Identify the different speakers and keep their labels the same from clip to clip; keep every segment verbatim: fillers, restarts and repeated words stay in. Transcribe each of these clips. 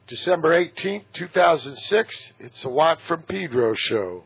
Speaker 1: December eighteenth, two thousand six. It's a Watt from Pedro show.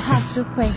Speaker 2: have to quit.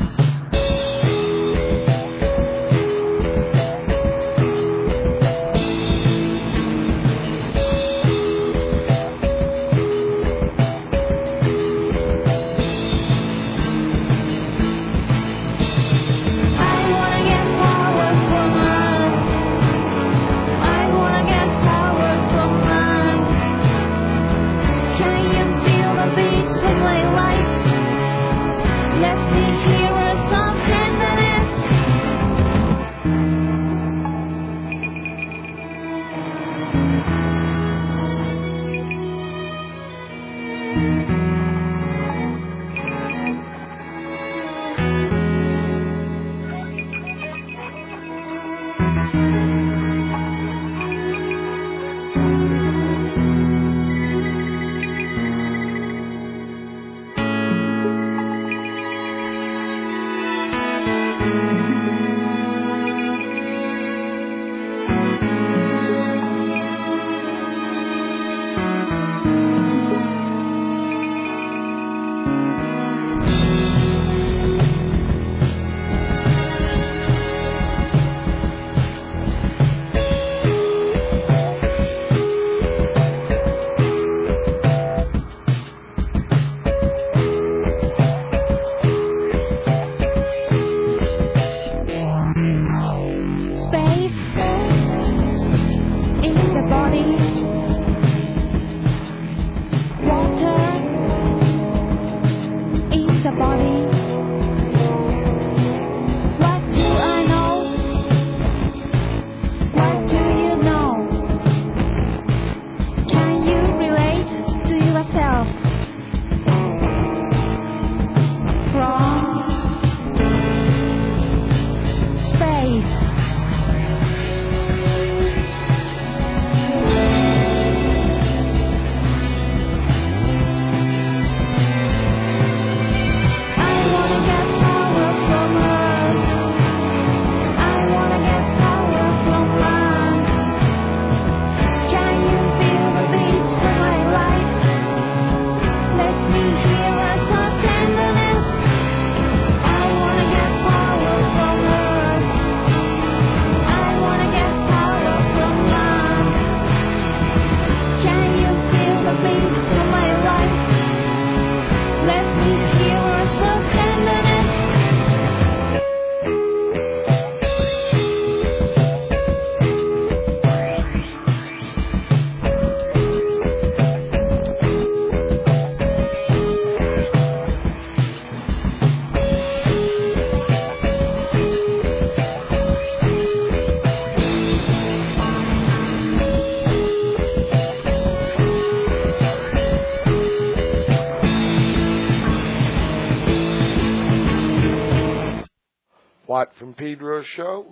Speaker 1: Watt from Pedro show.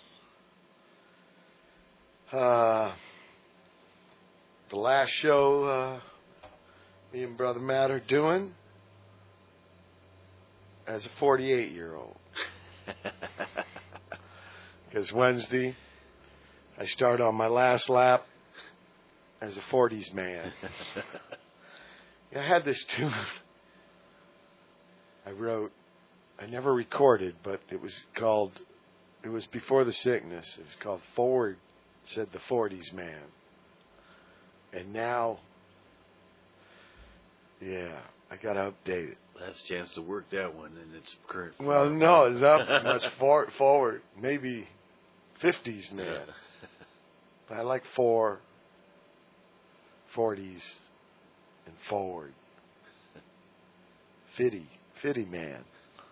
Speaker 1: Uh, the last show uh, me and Brother Matt are doing as a forty-eight-year-old. Because Wednesday, I start on my last lap as a forties man. I had this tune I wrote. I never recorded, but it was called, it was before the sickness. It was called Forward, Said the forties Man. And now, yeah, I got to update it.
Speaker 3: That's a chance to work that one in its current form.
Speaker 1: Well, no, it's up much for, forward. Maybe fifties Man.
Speaker 3: Yeah.
Speaker 1: But I like four, forties, and forward. Fitty, Fitty Man.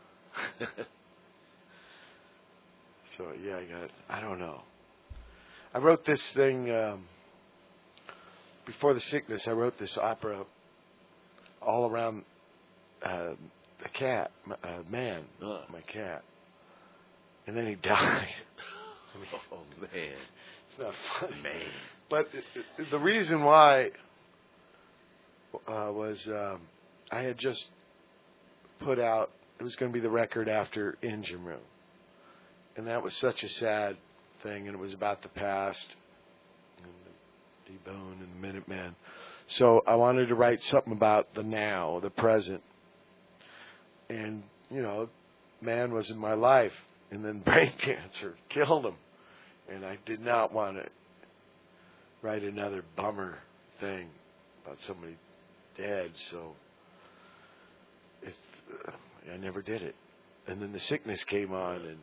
Speaker 1: So, yeah, I got, I don't know. I wrote this thing, um, before the sickness, I wrote this opera all around uh, a cat, a man,
Speaker 3: uh.
Speaker 1: my cat. And then he died.
Speaker 3: Oh, man.
Speaker 1: It's not funny.
Speaker 3: Man.
Speaker 1: But it, it, the reason why uh, was um, I had just put out, it was going to be the record after Engine Room. And that was such a sad thing, and it was about the past, and the D-Bone and the Minutemen. So I wanted to write something about the now, the present. And you know, man was in my life, and then brain cancer killed him, and I did not want to write another bummer thing about somebody dead, so it, uh, I never did it. And then the sickness came on, and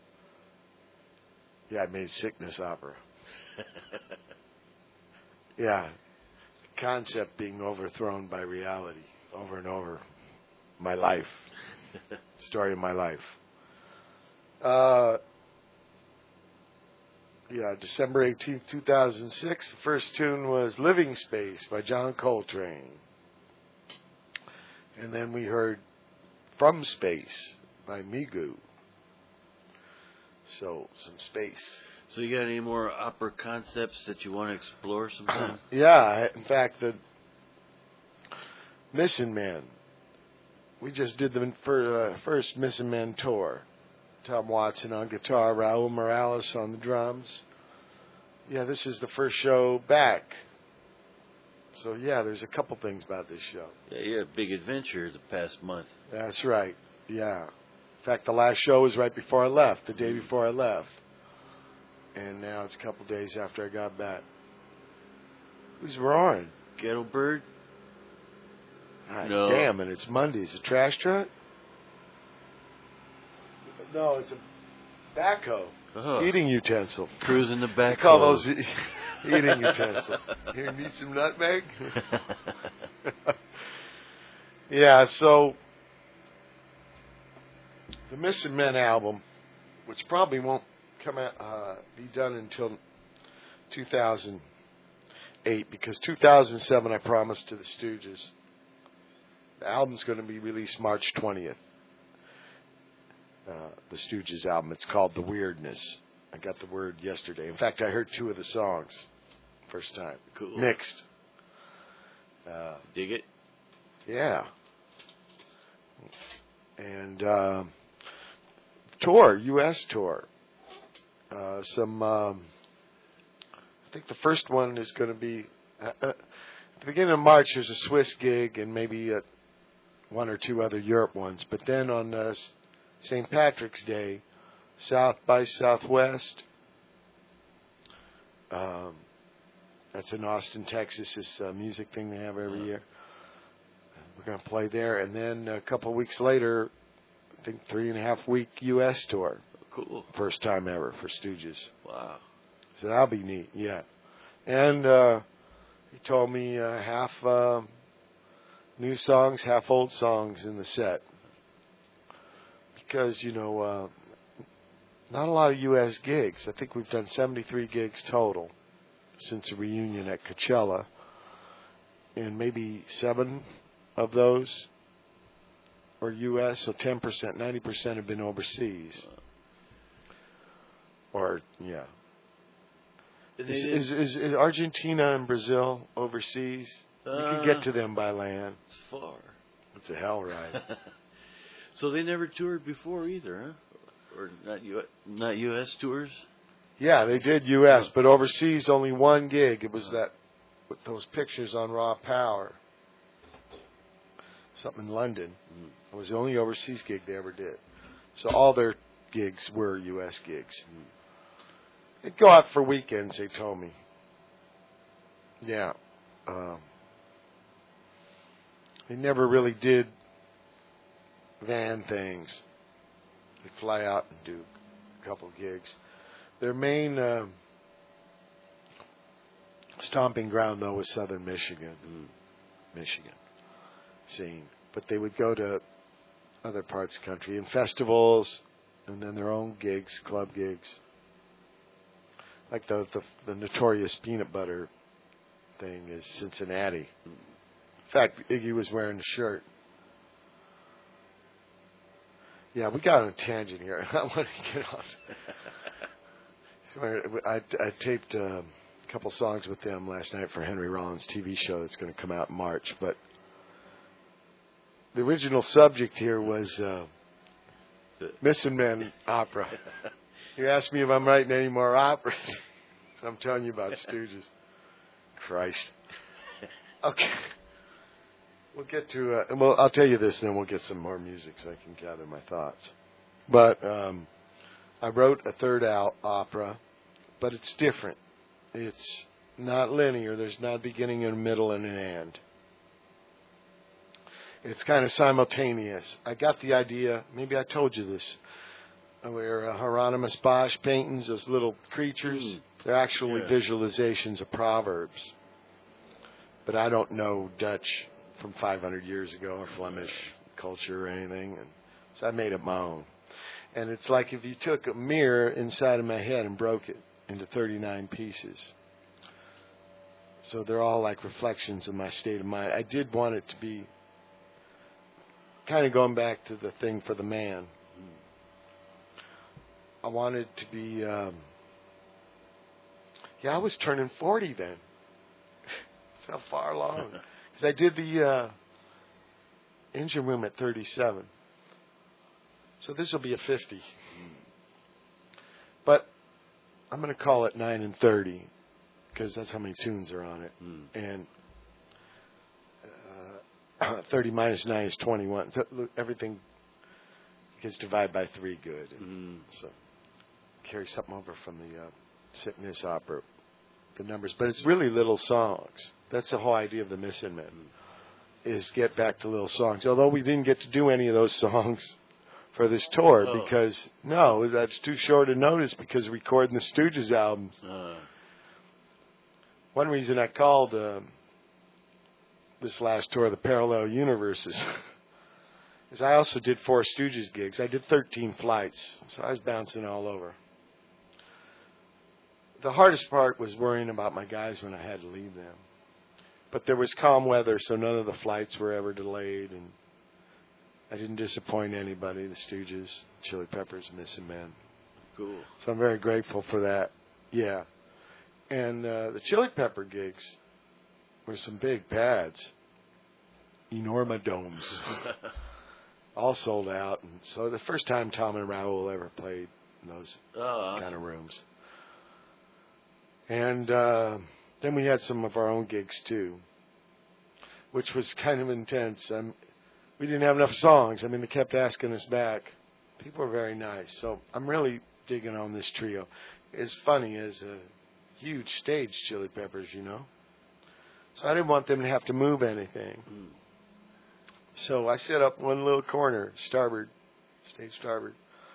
Speaker 1: yeah, I made sickness opera. Yeah, concept being overthrown by reality over and over. My life, story of my life. Uh, yeah, December eighteenth, two thousand six. The first tune was "Living Space" by John Coltrane, and then we heard "From Space" by Migu. So, some space.
Speaker 3: So you got any more opera concepts that you want to explore sometime?
Speaker 1: Yeah, in fact, the Missing Man. We just did the for, uh, first Missing Man tour. Tom Watson on guitar, Raul Morales on the drums. Yeah, this is the first show back. So, yeah, there's a couple things about this show.
Speaker 3: Yeah, you had a big adventure the past month.
Speaker 1: That's right, yeah. In fact, the last show was right before I left, the day before I left. And now it's a couple days after I got back. Who's roaring?
Speaker 3: Ghetto Bird?
Speaker 1: God
Speaker 3: No.
Speaker 1: damn it, it's Monday. Is it a trash truck? No, it's a backhoe.
Speaker 3: Oh.
Speaker 1: Eating utensil.
Speaker 3: Cruising the back.
Speaker 1: I call those e- eating utensils. Here, need some nutmeg? Yeah, so the Missing Men album, which probably won't come out, uh, be done until two thousand eight, because two thousand seven I promised to the Stooges. The album's going to be released March twentieth. Uh, the Stooges album. It's called The Weirdness. I got the word yesterday. In fact, I heard two of the songs first time.
Speaker 3: Cool.
Speaker 1: Mixed. Uh,
Speaker 3: Dig it?
Speaker 1: yeah. And uh, tour, U S tour. Uh, some, um, I think the first one is going to be, uh, uh, at the beginning of March, there's a Swiss gig and maybe uh, one or two other Europe ones. But then on uh, Saint Patrick's Day, South by Southwest, um, that's in Austin, Texas, this uh, music thing they have every year. We're going to play there. And then a couple of weeks later, I think three and a half week U S tour.
Speaker 3: Cool.
Speaker 1: First time ever for Stooges.
Speaker 3: Wow.
Speaker 1: So that'll be neat, yeah. And uh, he told me uh, half uh, new songs, half old songs in the set. Because, you know, uh, not a lot of U S gigs. I think we've done seventy-three gigs total since the reunion at Coachella. And maybe seven of those are U S, so ten percent, ninety percent have been overseas. Or, yeah. Is, is, is, is Argentina and Brazil overseas? Uh, you can get to them by land.
Speaker 3: It's far.
Speaker 1: It's a hell ride.
Speaker 3: So they never toured before either, huh? Or not U- not U S tours?
Speaker 1: Yeah, they did U S, but overseas only one gig. It was that, with those pictures on Raw Power. Something in London. Mm. It was the only overseas gig they ever did. So all their gigs were U S gigs. Mm. They'd go out for weekends, they told me. Yeah. Um, they never really did van things. They fly out and do a couple gigs. Their main uh, stomping ground, though, was Southern Michigan. Mm. Michigan scene. But they would go to other parts of the country and festivals and then their own gigs, club gigs. Like the, the the notorious peanut butter thing is Cincinnati. In fact, Iggy was wearing the shirt. Yeah, we got on a tangent here. I want to get on. I, I taped uh, a couple songs with them last night for Henry Rollins' T V show that's going to come out in March. But the original subject here was uh, Missing Men opera. You asked me if I'm writing any more operas. So I'm telling you about Stooges. Christ. Okay. we'll get to. Uh, well, I'll tell you this, then we'll get some more music so I can gather my thoughts. But um, I wrote a third out opera, but it's different. It's not linear. There's not a beginning and a middle and an end. It's kind of simultaneous. I got the idea. Maybe I told you this. Where uh, Hieronymus Bosch paintings, those little creatures, mm. they're actually yeah. visualizations of proverbs. But I don't know Dutch from five hundred years ago or Flemish culture or anything, and so I made it my own. And it's like if you took a mirror inside of my head and broke it into thirty-nine pieces. So they're all like reflections of my state of mind. I did want it to be kind of going back to the thing for the man. I wanted to be, um, yeah, I was turning forty then. That's how far along. Because I did the uh, engine room at thirty-seven. So this will be a fifty. But I'm going to call it nine and thirty because that's how many tunes are on it. Mm. And uh, thirty minus nine is twenty-one. So everything gets divided by three good. Mm. So carry something over from the uh, Sickness opera, the numbers. But it's really little songs. That's the whole idea of the Missing Men, is get back to little songs. Although we didn't get to do any of those songs for this tour oh. because, no, that's too short a notice because recording the Stooges albums. Uh. One reason I called uh, this last tour the Parallel Universes is I also did four Stooges gigs. I did thirteen flights, so I was bouncing all over. The hardest part was worrying about my guys when I had to leave them. But there was calm weather, so none of the flights were ever delayed, and I didn't disappoint anybody, the Stooges, Chili Peppers, Missing Men.
Speaker 3: Cool.
Speaker 1: So I'm very grateful for that. Yeah. And uh, the Chili Pepper gigs were some big pads, enormous domes, all sold out. And so the first time Tom and Raoul ever played in those oh, awesome. kind of rooms. And uh, then we had some of our own gigs, too, which was kind of intense. Um, we didn't have enough songs. I mean, they kept asking us back. People were very nice. So I'm really digging on this trio. It's funny, as a huge stage, Chili Peppers, you know. So I didn't want them to have to move anything. Mm. So I set up one little corner, starboard, stage starboard.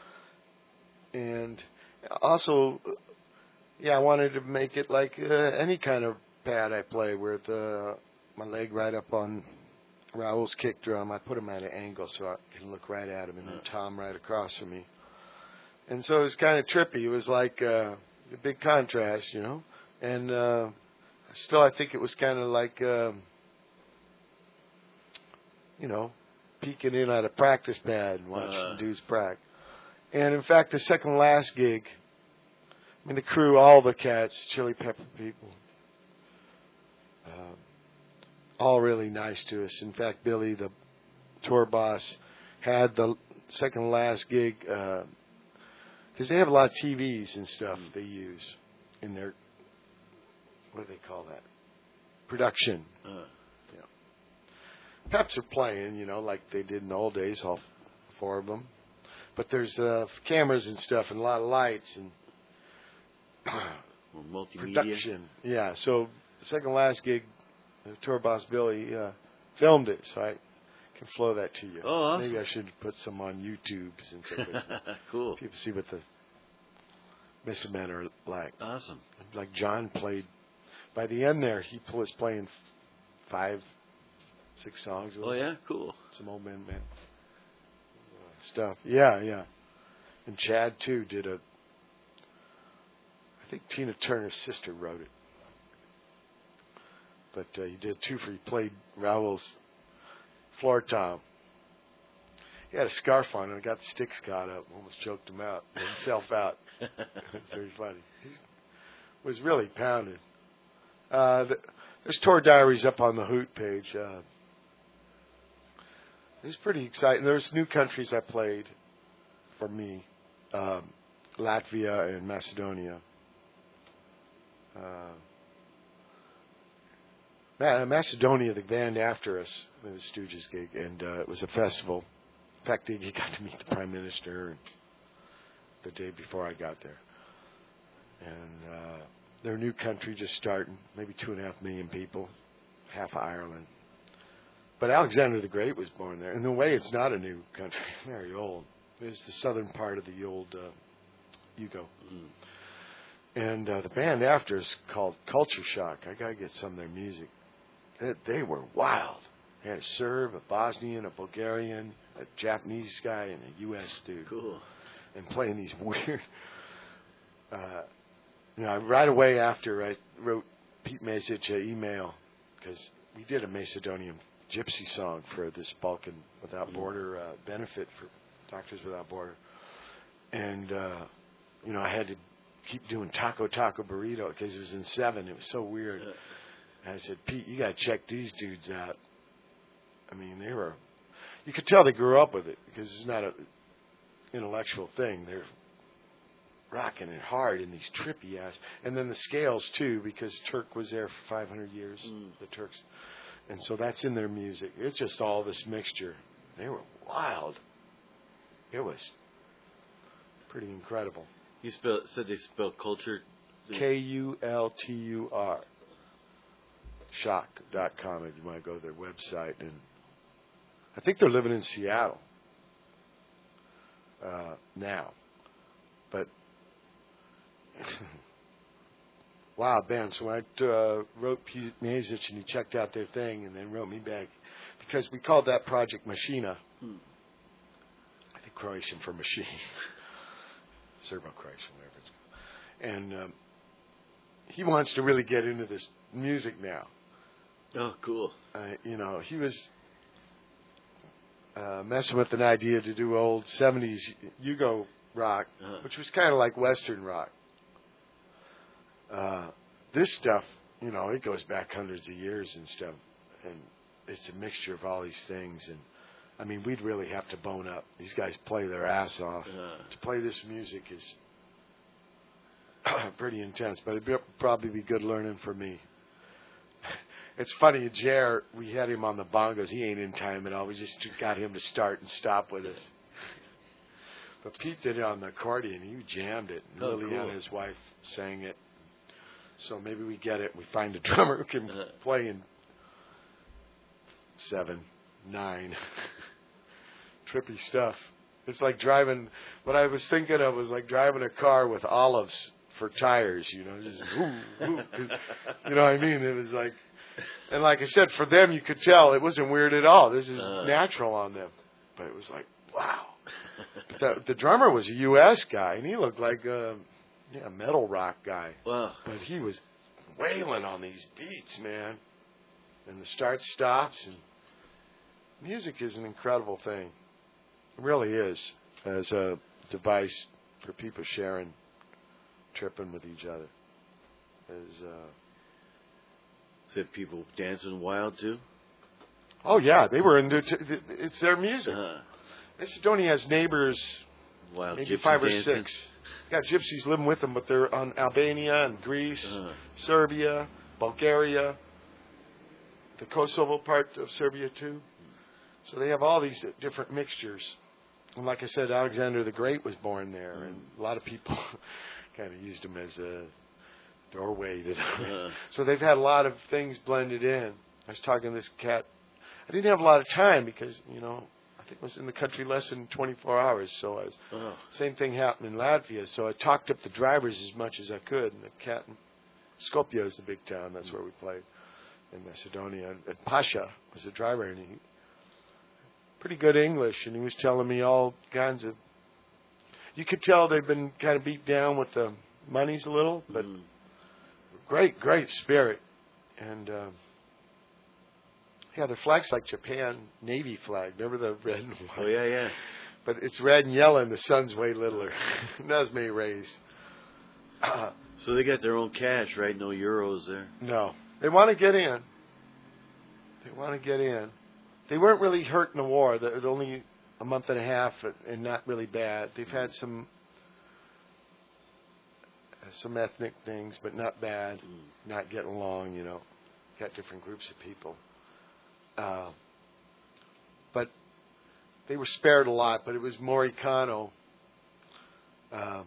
Speaker 1: And also... Yeah, I wanted to make it like uh, any kind of pad I play, with uh, my leg right up on Raoul's kick drum. I put him at an angle so I can look right at him, and then Tom right across from me. And so it was kind of trippy. It was like uh, a big contrast, you know. And uh, still, I think it was kind of like, um, you know, peeking in at a practice pad and watching uh. dudes practice. And in fact, the second last gig, I mean, the crew, all the cats, Chili Pepper people, uh, all really nice to us. In fact, Billy, the tour boss, had the second last gig, because uh, they have a lot of T Vs and stuff mm. they use in their, what do they call that? Production. Uh. Yeah. Peps are playing, you know, like they did in the old days, all four of them. But there's uh, cameras and stuff and a lot of lights and
Speaker 3: multimedia.
Speaker 1: Production. Yeah, so the second last gig, the tour boss Billy uh, filmed it, so I can flow that to you.
Speaker 3: Oh, awesome.
Speaker 1: Maybe I should put some on YouTube since
Speaker 3: cool.
Speaker 1: people see what the Missing Men are like.
Speaker 3: Awesome.
Speaker 1: Like John played, by the end there, he was playing five, six songs with
Speaker 3: Oh,
Speaker 1: us.
Speaker 3: yeah? Cool.
Speaker 1: Some old man, man stuff. Yeah, yeah. And Chad, too, did a I think Tina Turner's sister wrote it. But uh, he did two for, he played Raoul's floor tom. He had a scarf on and got the sticks caught up, almost choked him out, himself out. It's very funny. He was really pounded. Uh, the, there's tour diaries up on the Hoot page. Uh, it was pretty exciting. There's new countries I played for me. Um, Latvia and Macedonia. Uh, Ma- Macedonia, the band after us, it was Stooges gig, and uh, it was a festival. In fact, you got to meet the Prime Minister the day before I got there. And uh, their new country just starting, maybe two and a half million people, half of Ireland. But Alexander the Great was born there. In a way, it's not a new country, very old. It's the southern part of the old uh, Yugo. Mm. And uh, the band after is called Culture Shock. I got to get some of their music. They, they were wild. They had a Serb, a Bosnian, a Bulgarian, a Japanese guy, and a U S dude.
Speaker 3: Cool.
Speaker 1: And playing these weird... Uh, you know, right away after I wrote Pete Mesic an email, because we did a Macedonian gypsy song for this Balkan Without Border uh, benefit for Doctors Without Border. And, uh, you know, I had to keep doing Taco Taco Burrito because it was in seven. It was so weird. And I said, Pete, you got to check these dudes out. I mean, they were, you could tell they grew up with it because it's not an intellectual thing. They're rocking it hard in these trippy ass. And then the scales, too, because Turk was there for five hundred years, mm. the Turks. And so that's in their music. It's just all this mixture. They were wild. It was pretty incredible.
Speaker 3: You spell, said they spell culture?
Speaker 1: K U L T U R. Shock dot com if you want to go to their website. And I think they're living in Seattle uh, now. But wow, band. So when I uh, wrote Pete Mesic and he checked out their thing and then wrote me back, because we called that project Machina. Hmm. I think Croatian for machine. Serbo-Croatian, whatever it's called. And um, he wants to really get into this music now.
Speaker 3: Oh, cool.
Speaker 1: Uh, you know, he was uh, messing with an idea to do old seventies Yugo rock, uh-huh. which was kind of like Western rock. Uh, this stuff, you know, it goes back hundreds of years and stuff, and it's a mixture of all these things. And I mean, we'd really have to bone up. These guys play their ass off. Uh-huh. To play this music is pretty intense, but it'd probably be good learning for me. It's funny, Jer, we had him on the bongos. He ain't in time at all. We just got him to start and stop with us. But Pete did it on the accordion. He jammed it. And
Speaker 3: oh,
Speaker 1: Liliana,
Speaker 3: cool.
Speaker 1: his wife, sang it. So maybe we get it. We find a drummer who can uh-huh. play in seven, nine. Trippy stuff. It's like driving, what I was thinking of was like driving a car with olives for tires, you know. Just, woo, woo. You know what I mean? It was like, and like I said, for them, you could tell it wasn't weird at all. This is uh. natural on them. But it was like, wow. the, the drummer was a U S guy, and he looked like a yeah, metal rock guy.
Speaker 3: Wow.
Speaker 1: But he was wailing on these beats, man. And the start stops, and music is an incredible thing. It really is, as a device for people sharing, tripping with each other. As uh,
Speaker 3: Did people dancing wild too?
Speaker 1: Oh yeah, they were into. T- it's their music.
Speaker 3: Uh-huh.
Speaker 1: Macedonia has neighbors,
Speaker 3: wild
Speaker 1: maybe
Speaker 3: gypsy
Speaker 1: five or
Speaker 3: dancing.
Speaker 1: six. Got gypsies living with them, but they're on Albania and Greece, uh-huh. Serbia, Bulgaria, the Kosovo part of Serbia too. So they have all these different mixtures. And like I said, Alexander the Great was born there, mm. and a lot of people kind of used him as a doorway to uh. So they've had a lot of things blended in. I was talking to this cat. I didn't have a lot of time because, you know, I think I was in the country less than twenty-four hours. So I was, oh. same thing happened in Latvia. So I talked up the drivers as much as I could. And the cat in Skopje is the big town. That's where we played in Macedonia. And Pasha was the driver, and he pretty good English, and he was telling me all kinds of. You could tell they've been kind of beat down with the monies a little, but mm. great, great spirit, and uh, yeah, their flag's like Japan Navy flag. Remember the red and white?
Speaker 3: Oh yeah, yeah.
Speaker 1: But it's red and yellow, and the sun's way littler. Not as many rays. Uh,
Speaker 3: so they got their own cash, right? No euros there.
Speaker 1: No, they want to get in. They want to get in. They weren't really hurt in the war. It was only a month and a half, and not really bad. They've had some some ethnic things, but not bad. Mm. Not getting along, you know. got different groups of people. Uh, but they were spared a lot. But it was Moricano. Um,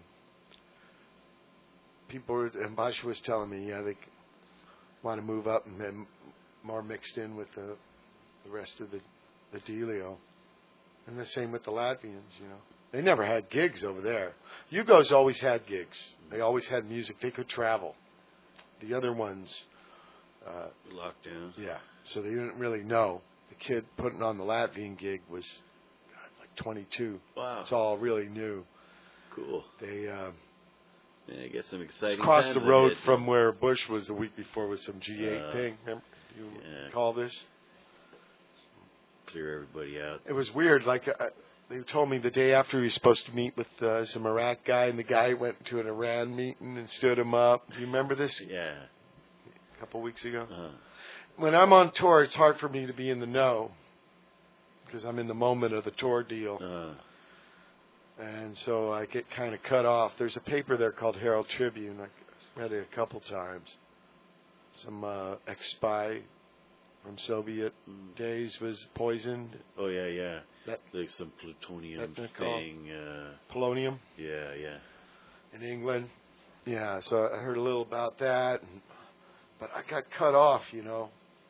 Speaker 1: people were, and Basha was telling me, yeah, they want to move up and then more mixed in with the the rest of the the dealio. And the same with the Latvians, you know. They never had gigs over there. Yugos always had gigs. They always had music. They could travel. The other ones, uh,
Speaker 3: locked down.
Speaker 1: Yeah, so they didn't really know. The kid putting on the Latvian gig was God, like twenty-two.
Speaker 3: Wow.
Speaker 1: It's all really new.
Speaker 3: Cool.
Speaker 1: They um,
Speaker 3: yeah, I guess some exciting.
Speaker 1: Across the
Speaker 3: times
Speaker 1: road
Speaker 3: ahead.
Speaker 1: from where Bush was the week before with some G eight
Speaker 3: Uh,
Speaker 1: thing. Remember? You
Speaker 3: yeah.
Speaker 1: call this?
Speaker 3: Clear everybody out.
Speaker 1: It was weird. Like uh, they told me the day after he was supposed to meet with uh, some Iraq guy, and the guy went to an Iran meeting and stood him up. Do you remember this?
Speaker 3: Yeah.
Speaker 1: A couple weeks ago.
Speaker 3: Uh-huh.
Speaker 1: When I'm on tour, it's hard for me to be in the know because I'm in the moment of the tour deal.
Speaker 3: Uh-huh.
Speaker 1: And so I get kind of cut off. There's a paper there called Herald Tribune. I read it a couple times. Some uh, ex-spy from Soviet
Speaker 3: Mm.
Speaker 1: days was poisoned.
Speaker 3: Oh yeah, yeah.
Speaker 1: That,
Speaker 3: Like some plutonium
Speaker 1: That thing.
Speaker 3: thing. Uh,
Speaker 1: polonium
Speaker 3: yeah, yeah.
Speaker 1: in England. Yeah, so I heard a little about that. And, but I got cut off, you know.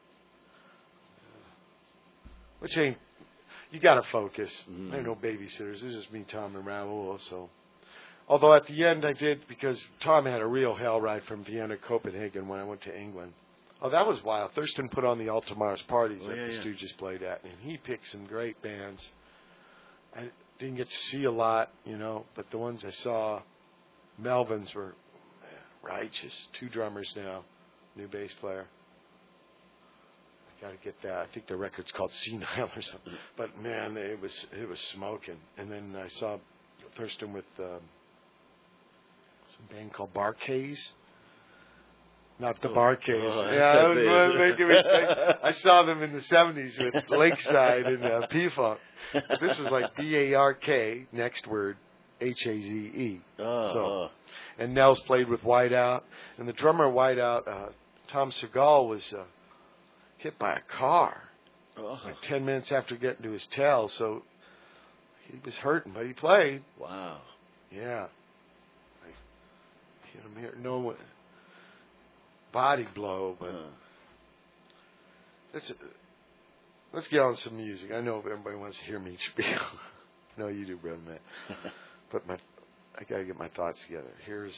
Speaker 1: Which ain't... You got to focus.
Speaker 3: Mm-hmm.
Speaker 1: There ain't no babysitters. It was just me, Tom, and Raoul. So, although at the end I did, because Tom had a real hell ride from Vienna to Copenhagen when I went to England. Oh, that was wild. Thurston put on the Ultramars parties
Speaker 3: Oh,
Speaker 1: that
Speaker 3: yeah,
Speaker 1: the
Speaker 3: yeah.
Speaker 1: Stooges played at, and he picked some great bands. I didn't get to see a lot, you know, but the ones I saw, Melvins were man, righteous. Two drummers now, new bass player. Got to get that. I think the record's called Senile or something. But man, it was it was smoking. And then I saw Thurston with um, some band called Barcase. Not the
Speaker 3: Oh.
Speaker 1: Barcase.
Speaker 3: Oh,
Speaker 1: yeah, that was
Speaker 3: that's
Speaker 1: what
Speaker 3: it.
Speaker 1: making me think. I saw them in the seventies with Lakeside and uh, P-Funk. But this was like B A R K, next word, H A Z E.
Speaker 3: Oh,
Speaker 1: So,
Speaker 3: oh.
Speaker 1: And Nels played with Whiteout. And the drummer of Whiteout, uh, Tom Segal, was uh, hit by a car
Speaker 3: Oh.
Speaker 1: like ten minutes after getting to his tail. So he was hurting, but he played.
Speaker 3: Wow.
Speaker 1: Yeah. Like, hit him here. No body blow, but
Speaker 3: Uh,
Speaker 1: let's, uh, let's get on some music. I know everybody wants to hear me spiel. I know you do, brother Matt. But my, I got to get my thoughts together. Here's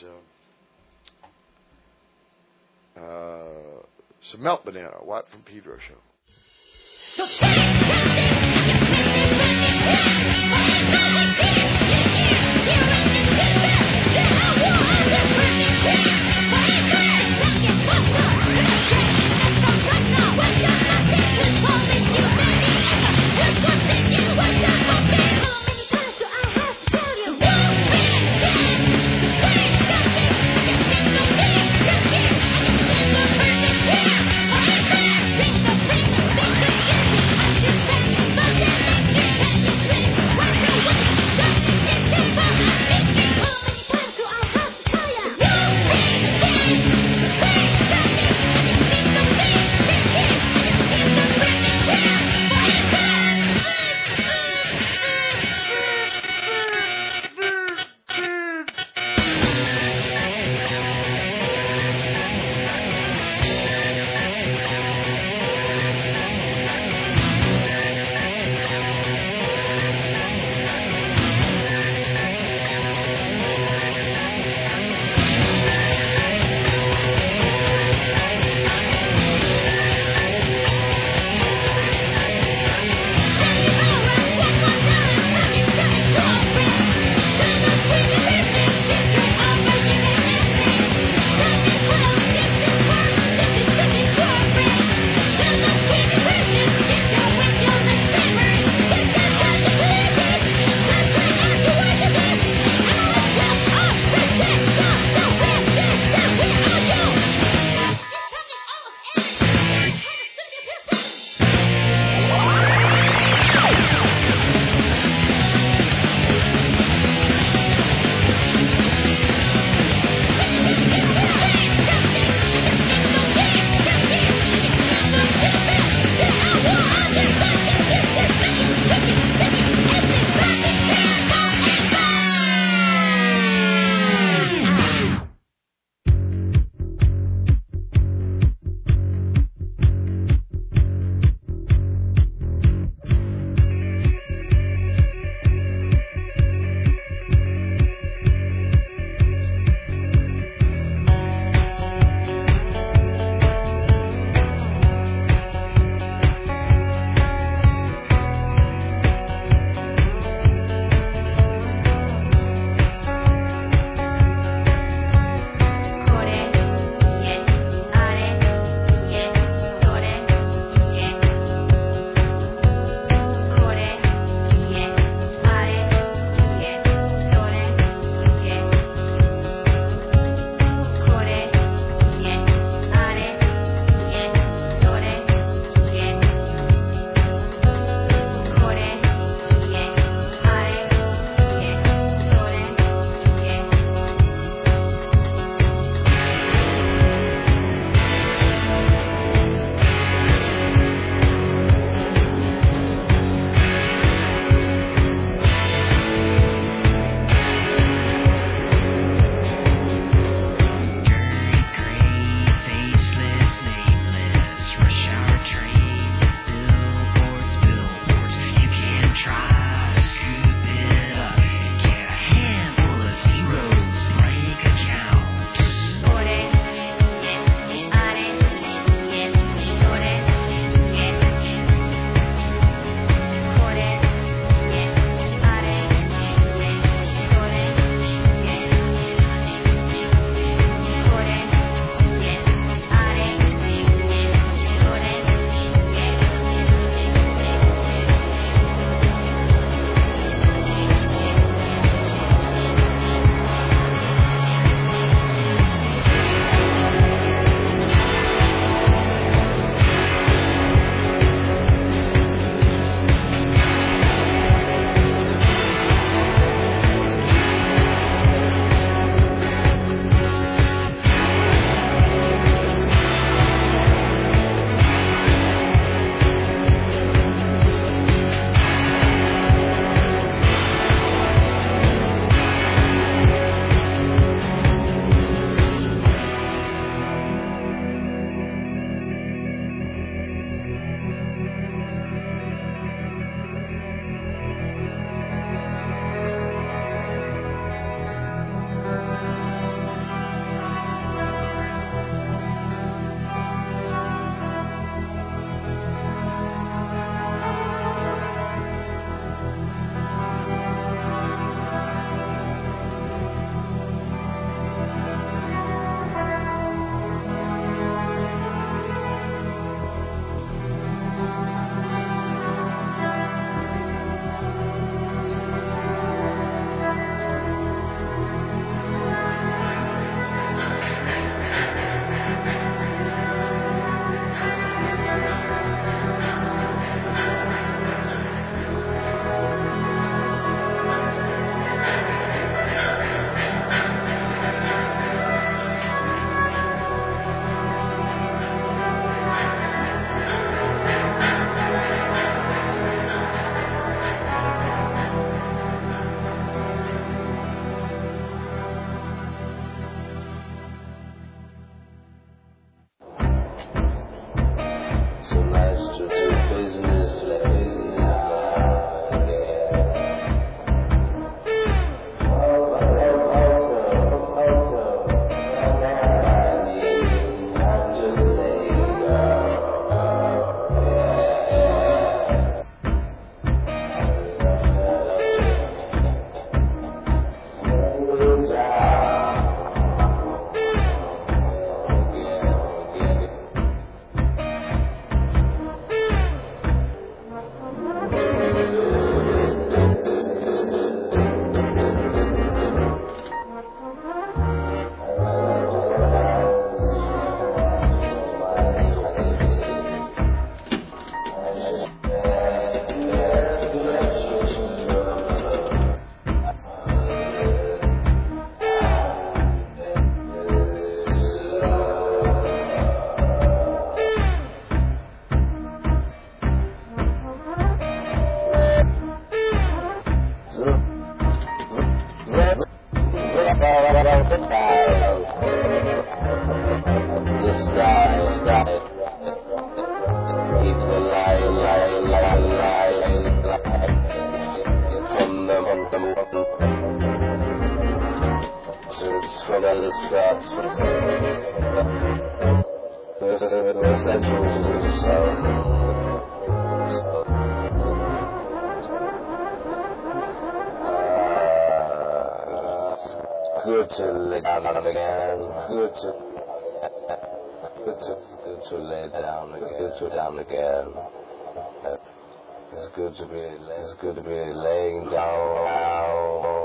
Speaker 1: uh, uh, some Melt Banana, Watt from Pedro Show.
Speaker 2: Thank you. Good to lay down again. Good to, good to, good to lay down again. Good to down again. It's good to be, it's good to be laying down.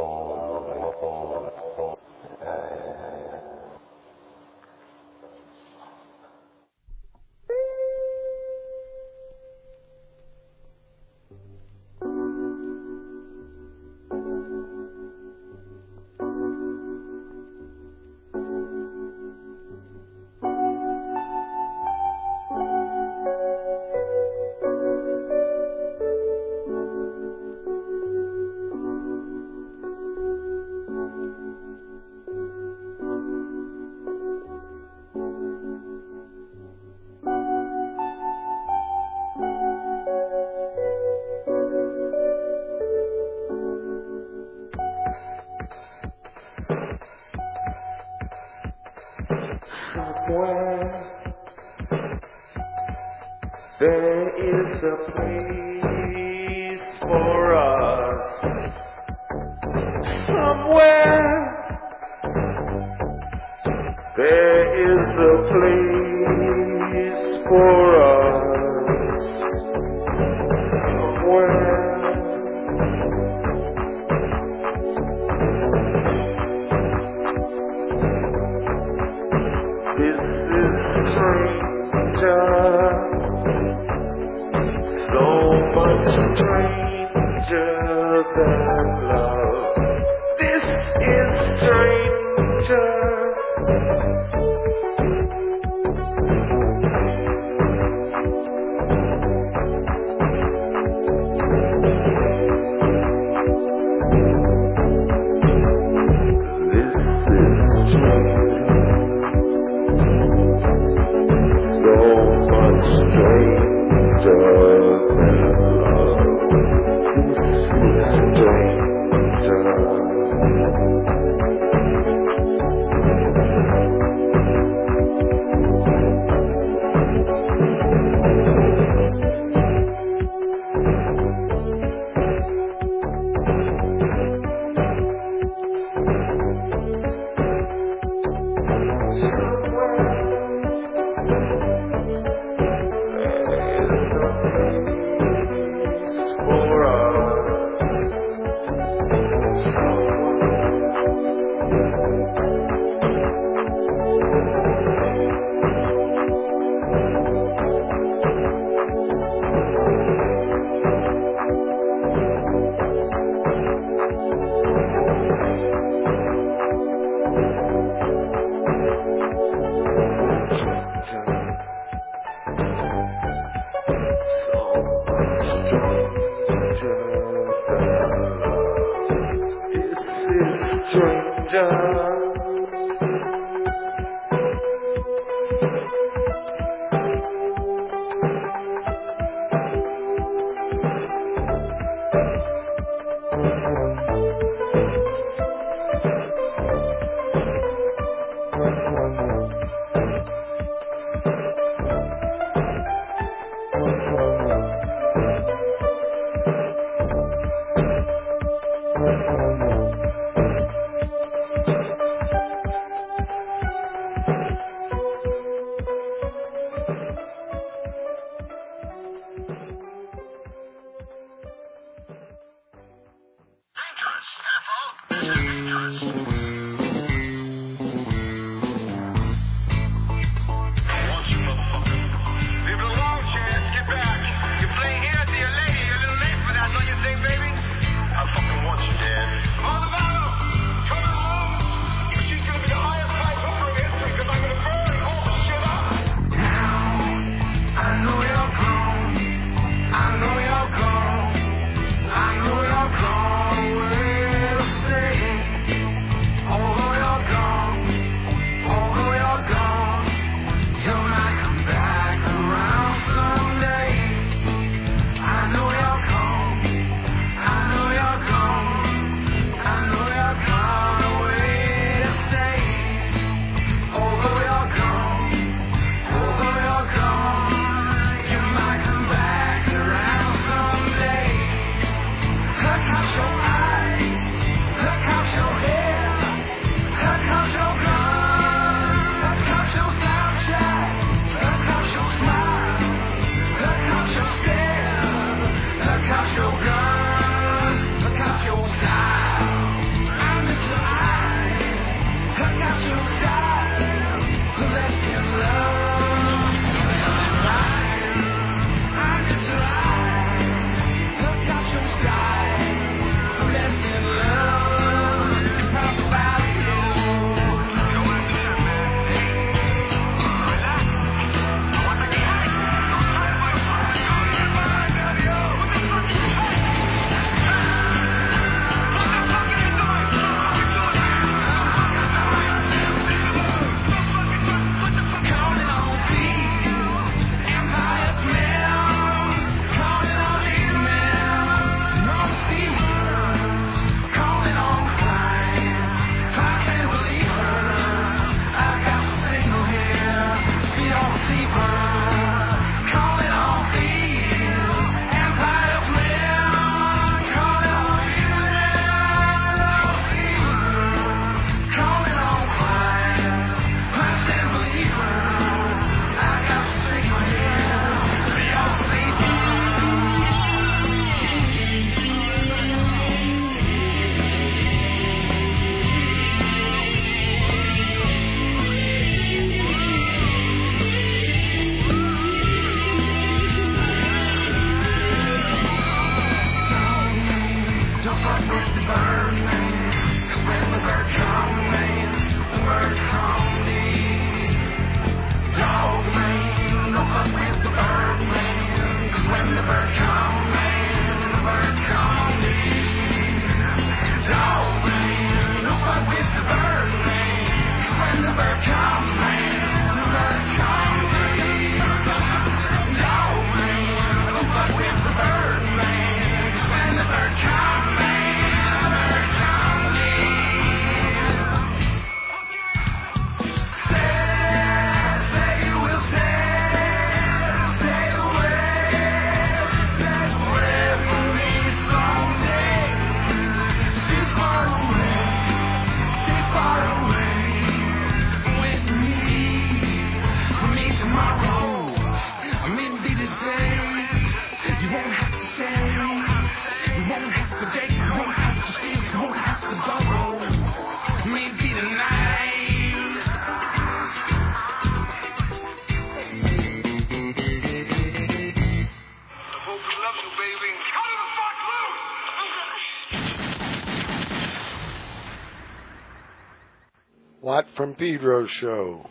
Speaker 4: There is a place for us somewhere. There is a place for us somewhere. This is stranger. So much stranger than love. This is stranger. This is stranger. So much stranger.
Speaker 5: to, baby. Cut her the fuck loose!
Speaker 1: Watt from Pedro show.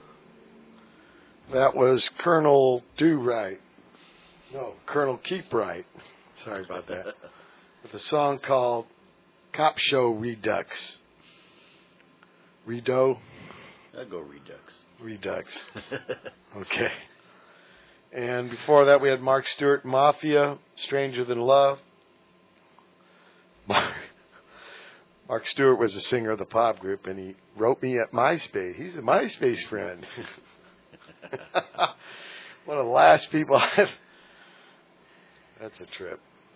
Speaker 1: That was Colonel Do Right. No, Colonel Keep Right. Sorry about that. With a song called Cop Show Redux. Redo?
Speaker 3: I'll go Redux.
Speaker 1: Redux. Okay. And before that, we had Mark Stewart, Mafia, Stranger Than Love. Mark, Mark Stewart was a singer of the pop group, and he wrote me at MySpace. He's a MySpace friend. One of the last people I've... That's a trip.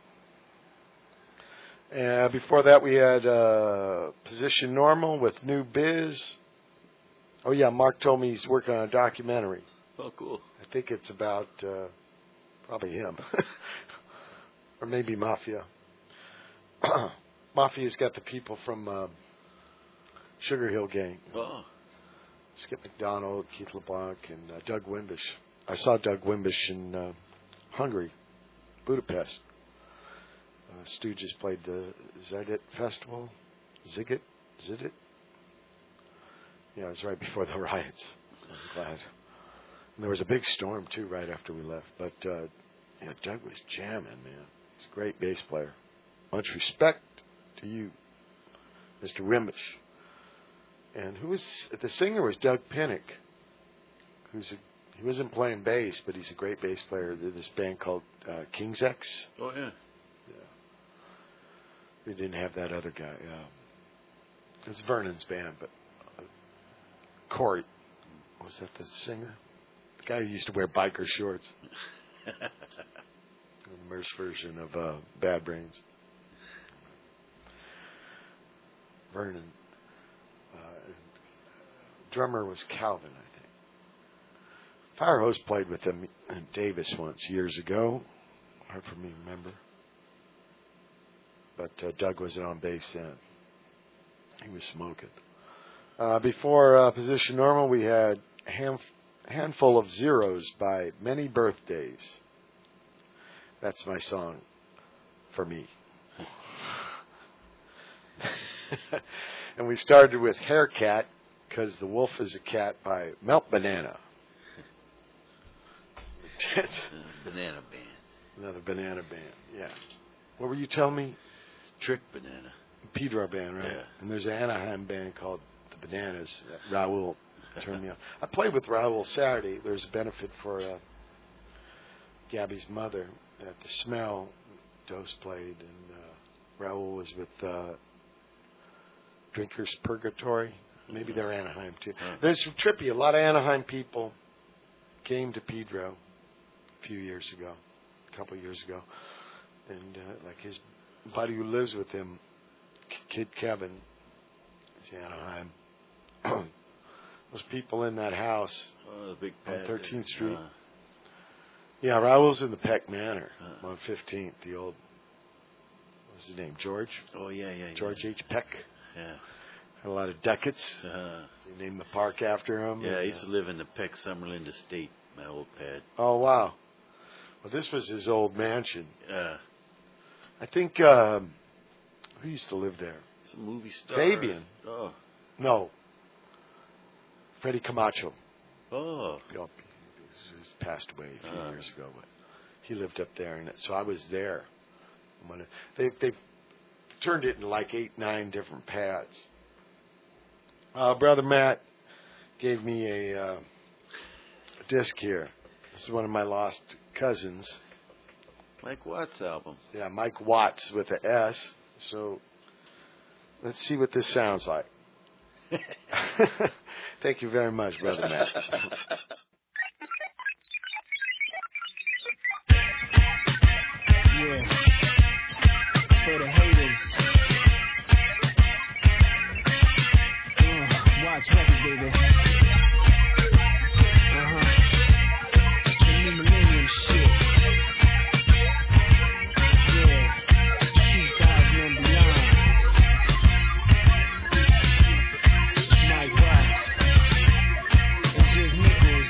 Speaker 1: And before that, we had uh, Position Normal with New Biz. Oh, yeah, Mark told me he's working on a documentary.
Speaker 3: Oh, cool.
Speaker 1: I think it's about uh, probably him. Or maybe Mafia. Mafia's got the people from uh, Sugar Hill Gang.
Speaker 3: Oh.
Speaker 1: Skip McDonald, Keith LeBlanc, and uh, Doug Wimbish. I saw Doug Wimbish in uh, Hungary, Budapest. Uh, Stooges played the Zigit Festival. Zigit? Zigit? Yeah, it was right before the riots. I'm glad. And there was a big storm, too, right after we left. But, uh, yeah, Doug was jamming, man. He's a great bass player. Much respect to you, Mister Wimbish. And who was, the singer was Doug Pinnick, who's a, he wasn't playing bass, but he's a great bass player. There's this band called uh, King's X.
Speaker 3: Oh, yeah.
Speaker 1: Yeah. They didn't have that other guy. Uh, it's Vernon's band, but uh, Corey, was that the singer? The guy who used to wear biker shorts. The Merce version of uh, Bad Brains. Vernon. Uh, and drummer was Calvin, I think. Firehose played with them in Davis once years ago. Hard for me to remember. But uh, Doug wasn't on bass then. He was smoking. Uh, before uh, Position Normal, we had a hand, Handful of Zeros by Many Birthdays. That's my song for me. And we started with Haircat, because the wolf is a cat, by Melt Banana.
Speaker 3: uh, banana band.
Speaker 1: Another banana band, yeah. What were you telling me?
Speaker 3: Trick Banana.
Speaker 1: Pedro band, right?
Speaker 3: Yeah.
Speaker 1: And there's an Anaheim band called The Bananas. Raul turned me on. I played with Raul Saturday. There's a benefit for uh, Gabby's mother at the Smell. Dose played, and uh, Raul was with uh, Drinkers Purgatory. Maybe they're Anaheim too.
Speaker 3: Oh.
Speaker 1: There's some trippy. A lot of Anaheim people came to Pedro a few years ago, a couple of years ago, and uh, like his buddy who lives with him, Kid Kevin, is Anaheim. Those people in that house
Speaker 3: Oh, the big
Speaker 1: on
Speaker 3: pad
Speaker 1: thirteenth
Speaker 3: there.
Speaker 1: Street.
Speaker 3: Uh,
Speaker 1: Yeah, Raul's in the Peck Manor
Speaker 3: Uh.
Speaker 1: on fifteenth. The old, what's his name? George?
Speaker 3: oh, yeah, yeah.
Speaker 1: George
Speaker 3: yeah.
Speaker 1: H. Peck.
Speaker 3: Yeah.
Speaker 1: Had a lot of ducats.
Speaker 3: Uh,
Speaker 1: So he named the park after him.
Speaker 3: yeah, I
Speaker 1: and,
Speaker 3: used to live in the Peck Summerlin Estate, my old pad.
Speaker 1: Oh, wow. Well, this was his old mansion.
Speaker 3: Uh,
Speaker 1: I think, um, who used to live there?
Speaker 3: some movie star.
Speaker 1: Fabian.
Speaker 3: Oh.
Speaker 1: No. Freddie Camacho.
Speaker 3: Oh.
Speaker 1: Yep. He's passed away a few
Speaker 3: Uh.
Speaker 1: years ago, but he lived up there, and so I was there. When it, they they turned it into like eight, nine different pads. Uh, Brother Matt gave me a uh, disc here. This is one of my lost cousins.
Speaker 3: Mike Watts album.
Speaker 1: Yeah, Mike Watts with a S. So let's see what this sounds like. Thank you very much, Brother Matt.
Speaker 6: Yeah. For the haters. Uh, watch record, baby. Uh-huh. The new millennium shit. Yeah. two thousand and beyond. Mike Watts. And Jiz Nichols.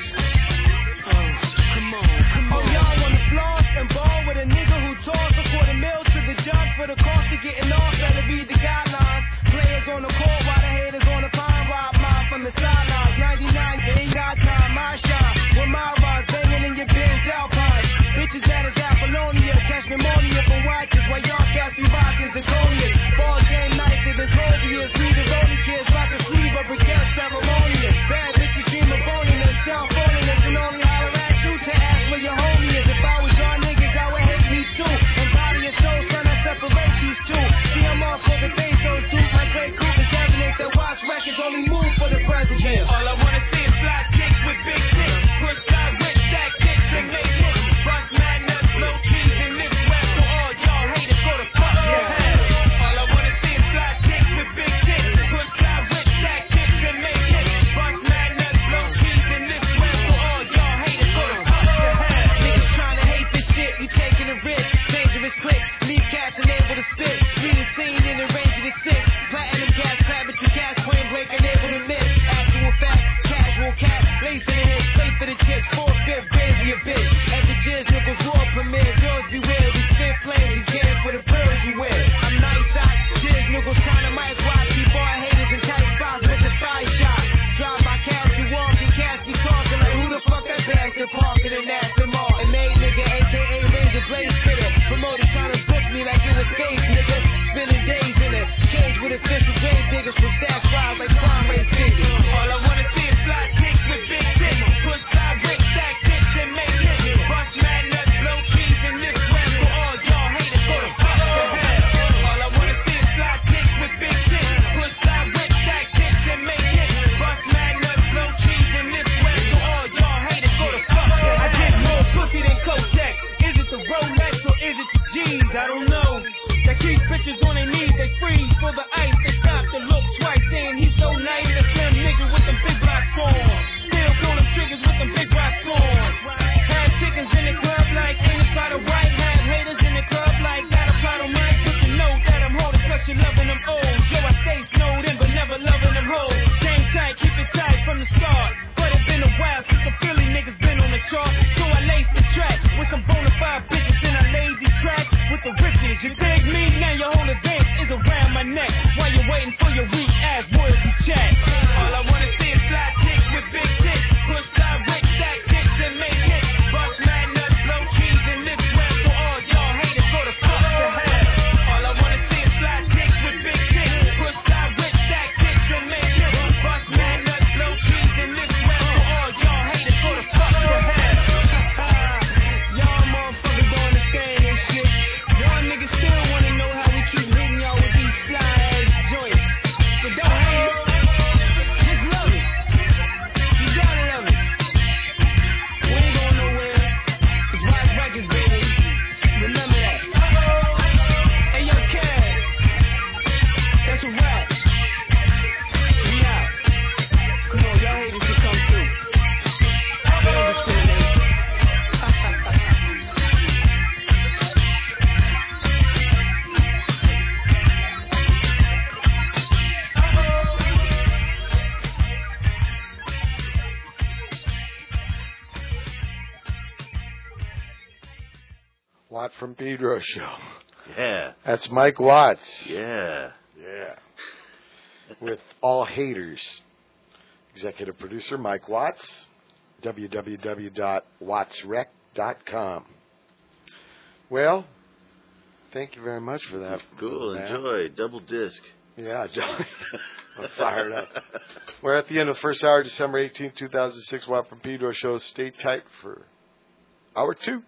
Speaker 6: for the cost of getting off, better read the guidelines. Players on the court while the haters on the pine. Rob mine from the sidelines. ninety-nine, they ain't got time. My shine with my rhymes banging in your Benz Alpine. Bitches that is Apollonia, catch pneumonia from watches while y'all catch me rockin' zirconias. Ball game nicer than Covias. We the only kids rock a sleeve up and get ceremonious. Bad bitches dream of boning us, sound phoning us, and only holler at you to ask where your homie is. If I was y'all niggas, I would hate me too. And body and soul, son, I separate these two. See, I'm off for the base, those dudes, my great coupe is evidence that watch records only move for the president. All I wanna see is fly chicks with big dicks. Push fly rich, stack chicks and make hits. Bust mad nuts, blow cheese in this rap, so all y'all haters go to fuck your head. All I wanna see is fly chicks with big dicks. Push fly rich, stack chicks and make hits. Bust mad nuts, blow cheese in this rap, so all y'all haters go to fuck your head. Niggas trying to hate this shit, you taking a risk. Dangerous quick, leave cats unable to spit. Read the scene in the range of the six. Platinum gas, clap at your gas, point break, unable to miss. Actual fact, casual cat, lace in the head, play for the chicks, four fifth, crazy a bitch. At the jizz, nipples, raw premiere, girls beware, we spit flames, you get it for the birds you wear. I'm nice out, jizz, nipples, kind of mic watch, keep all haters in tight spots with the fire shot. Drive my cats, you walking, cats be talking like, who the fuck that bastard parking in Aston Martin? Made nigga, A K A Razor Blade Spitter. Promoters trying to book me like it was space, nigga. Spending days in a cage with official grave diggers for stash files like crime rate figures. All I wanna see is fly chicks with big dicks. Push fly rich, stack chicks and make hits. Bust mad nuts, blow cheese in this rap, so all y'all haters go to fuck your head. All I wanna see is fly chicks with big dicks. Push fly rich, stack chicks and make hits. Bust mad nuts, blow cheese in this rap, so all y'all haters go to fuck your head. I get more pussy than Kotex. Is it the Rolex or is it the G's? I don't know. They keep bitches on their knees, they freeze for the ice. They stop to look twice, saying he's so nice. That slim nigga with them big rocks on. Still pulling triggers with them big rocks on. Have chickens in the club like ain't got a white. Have haters in the club like got a plot on mic. But you know that I'm holding plus you loving them old. Yo, I stay snowed in but never loving them hoes. Game tight, keep it tight from the start. But it's been a while since the Philly niggas been on the chart. So I laced the track with some bona fide bitches and I laid the track with the riches. You dig me? Now your whole advance is around my neck while you're waiting for your weak ass words to check. All I wanna see is fly chicks with big dicks. Push fly rich, stack chicks and make hits. Bust mad nuts, blow cheese in this rap, so all y'all haters go to fuck your head. All I wanna see is fly chicks with big dicks. Push fly rich, stack chicks and make hits. Bust mad nuts, blow cheese in this rap, so all y'all haters go to fuck your head. Y'all motherfuckers don't understand this shit. Y'all niggas still wanna know how we keep hitting y'all with these fly ass joints. So don't hate it. Just love it. You gotta love it. We ain't going nowhere. It's Wise Records, baby. Remember that. Hey, yo, Cad. That's a rap. We out. Come on, y'all haters should come too. They don't discriminate.
Speaker 1: Watt from Pedro Show.
Speaker 3: Yeah.
Speaker 1: That's Mike Watts.
Speaker 3: Yeah.
Speaker 1: Yeah. With All Haters. Executive producer Mike Watts. w w w dot watts rec dot com. Well, thank you very much for that.
Speaker 3: Cool.
Speaker 1: man.
Speaker 3: Enjoy. Double disc.
Speaker 1: Yeah, John. I'm fired up. We're at the end of the first hour, December eighteenth, two thousand six. Watt from Pedro Show. Stay tight for hour two.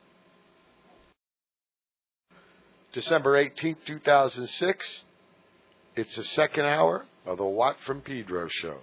Speaker 1: December eighteenth, two thousand six. It's the second hour of the Watt from Pedro Show.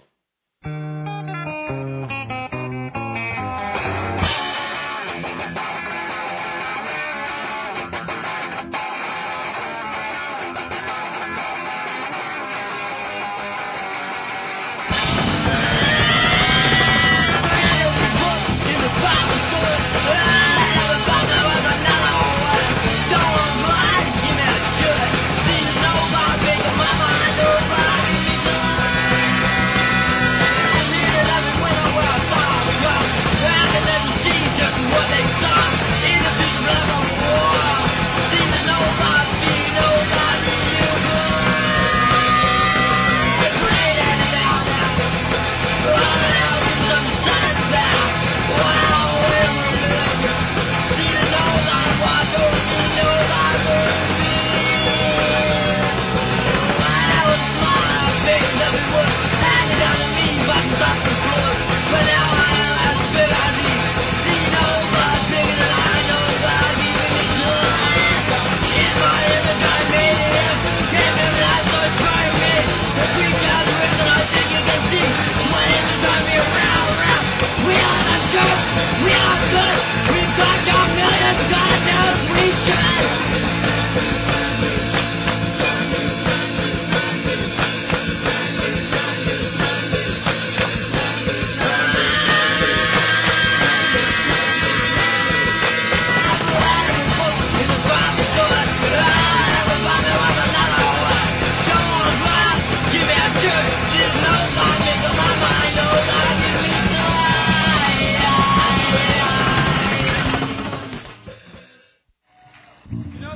Speaker 7: Nobody,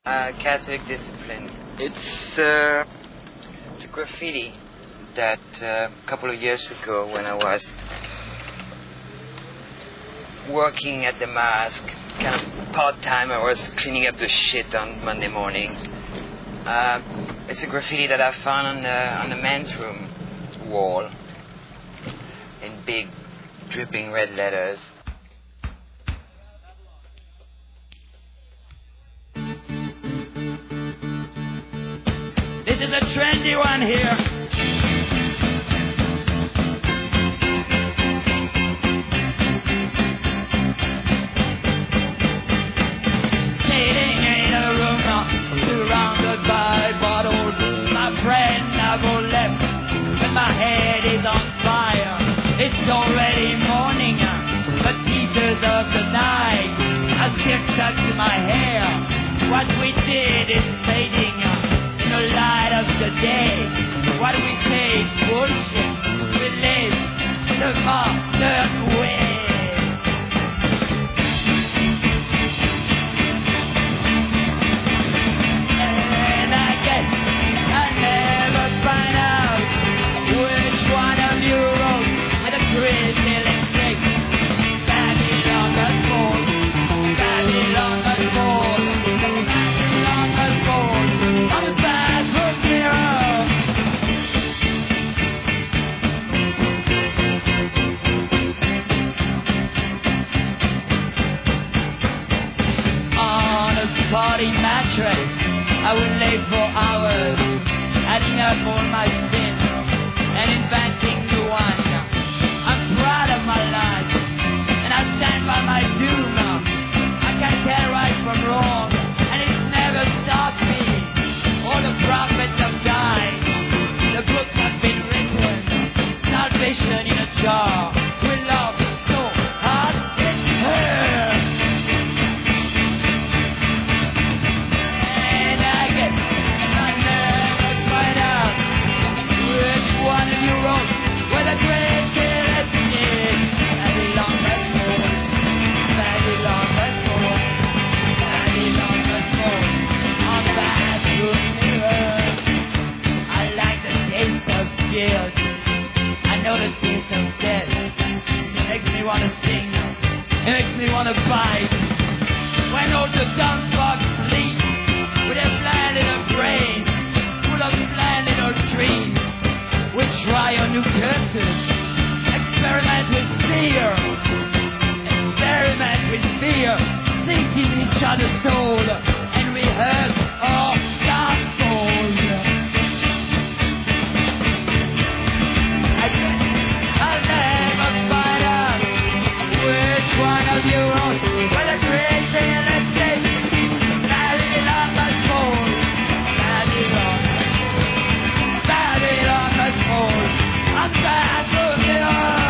Speaker 8: Uh, Catholic discipline. It's, uh, it's a graffiti that uh, a couple of years ago when I was working at the Mask, kind of part-time, I was cleaning up the shit on Monday mornings. Uh, it's a graffiti that I found on the, on the men's room wall in big dripping red letters.
Speaker 9: This is a trendy one here. Sitting in a room surrounded by bottles. My friend never left when my head is on fire. It's already morning, but pieces of the night are still stuck to my hair. What we did is fading in the light of the day. What we say is bullshit. We live the modern way. And I guess I never find out which one of you wrote with a crazy electric. Babylon must fall. Babylon must fall. Babylon must fall. On the bathroom mirror. On a spotty mattress, I would lay for hours, adding up all my sins and inventing new ones. I'm proud of my life, and I stand by my doom. I can tell right from wrong, and it's never stopped me. All the prophets have died, the books have been written, salvation in a jar. We love so hard it hurts. And I guess I never find out which one of you wrote with a great deal of sin. Babylon must fall. Babylon must fall. Babylon must fall. On the bathroom mirror. I like the taste of guilt. I know the taste of death. It makes me want to sing. It makes me want to bite. When all the dumb fucks sleep with their plan little brains full of plan little dreams, we try on new curses. Experiment with fear. Experiment with fear. Thinking each other's soul. And we hurt our downfall. I guess I'll never find out which one of you wrote with a crazy electric. Babylon must fall. Babylon. Babylon must fall. I'm back from here.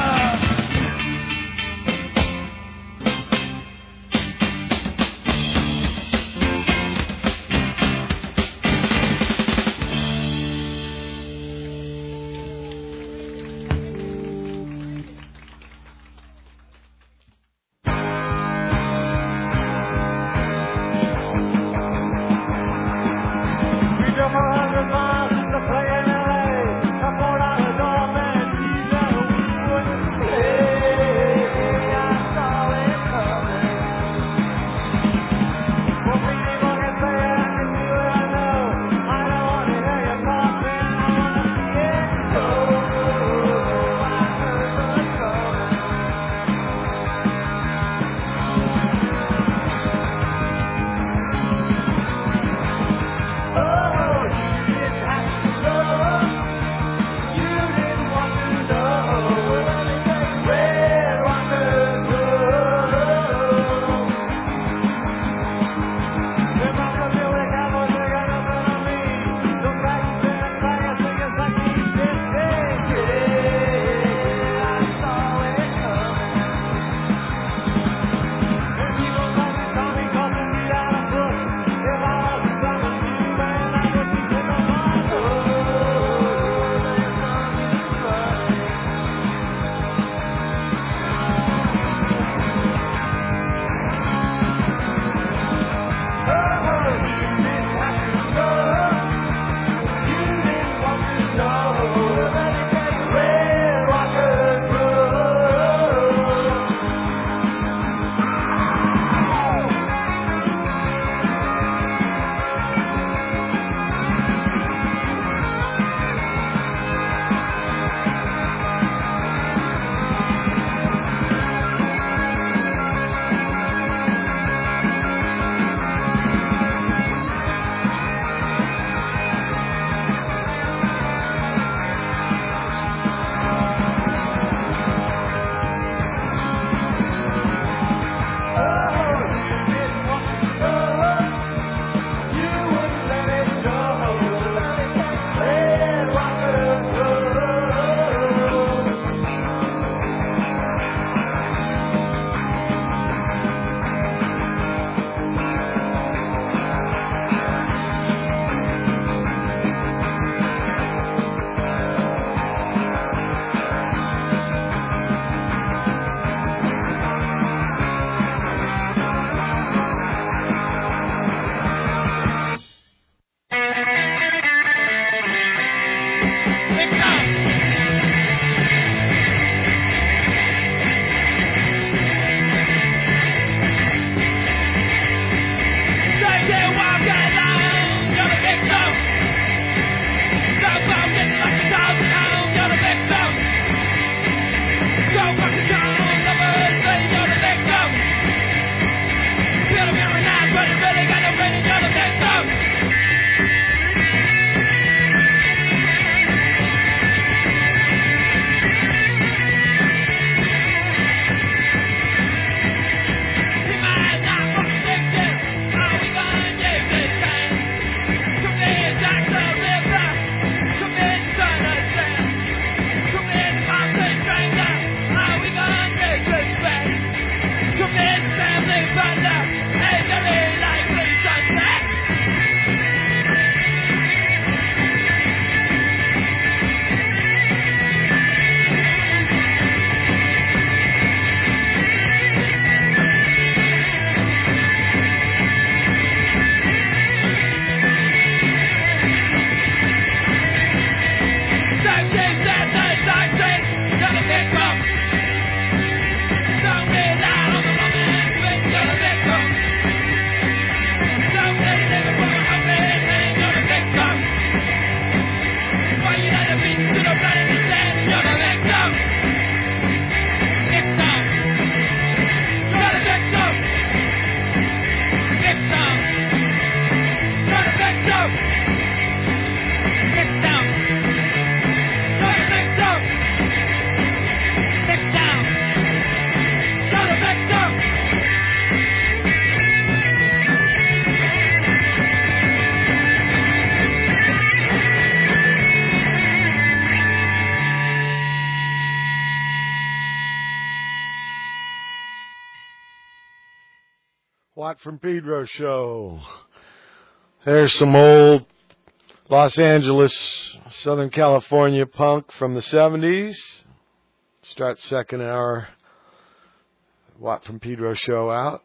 Speaker 1: Watt from Pedro show. There's some old Los Angeles, Southern California punk from the seventies. Start second hour Watt from Pedro show out.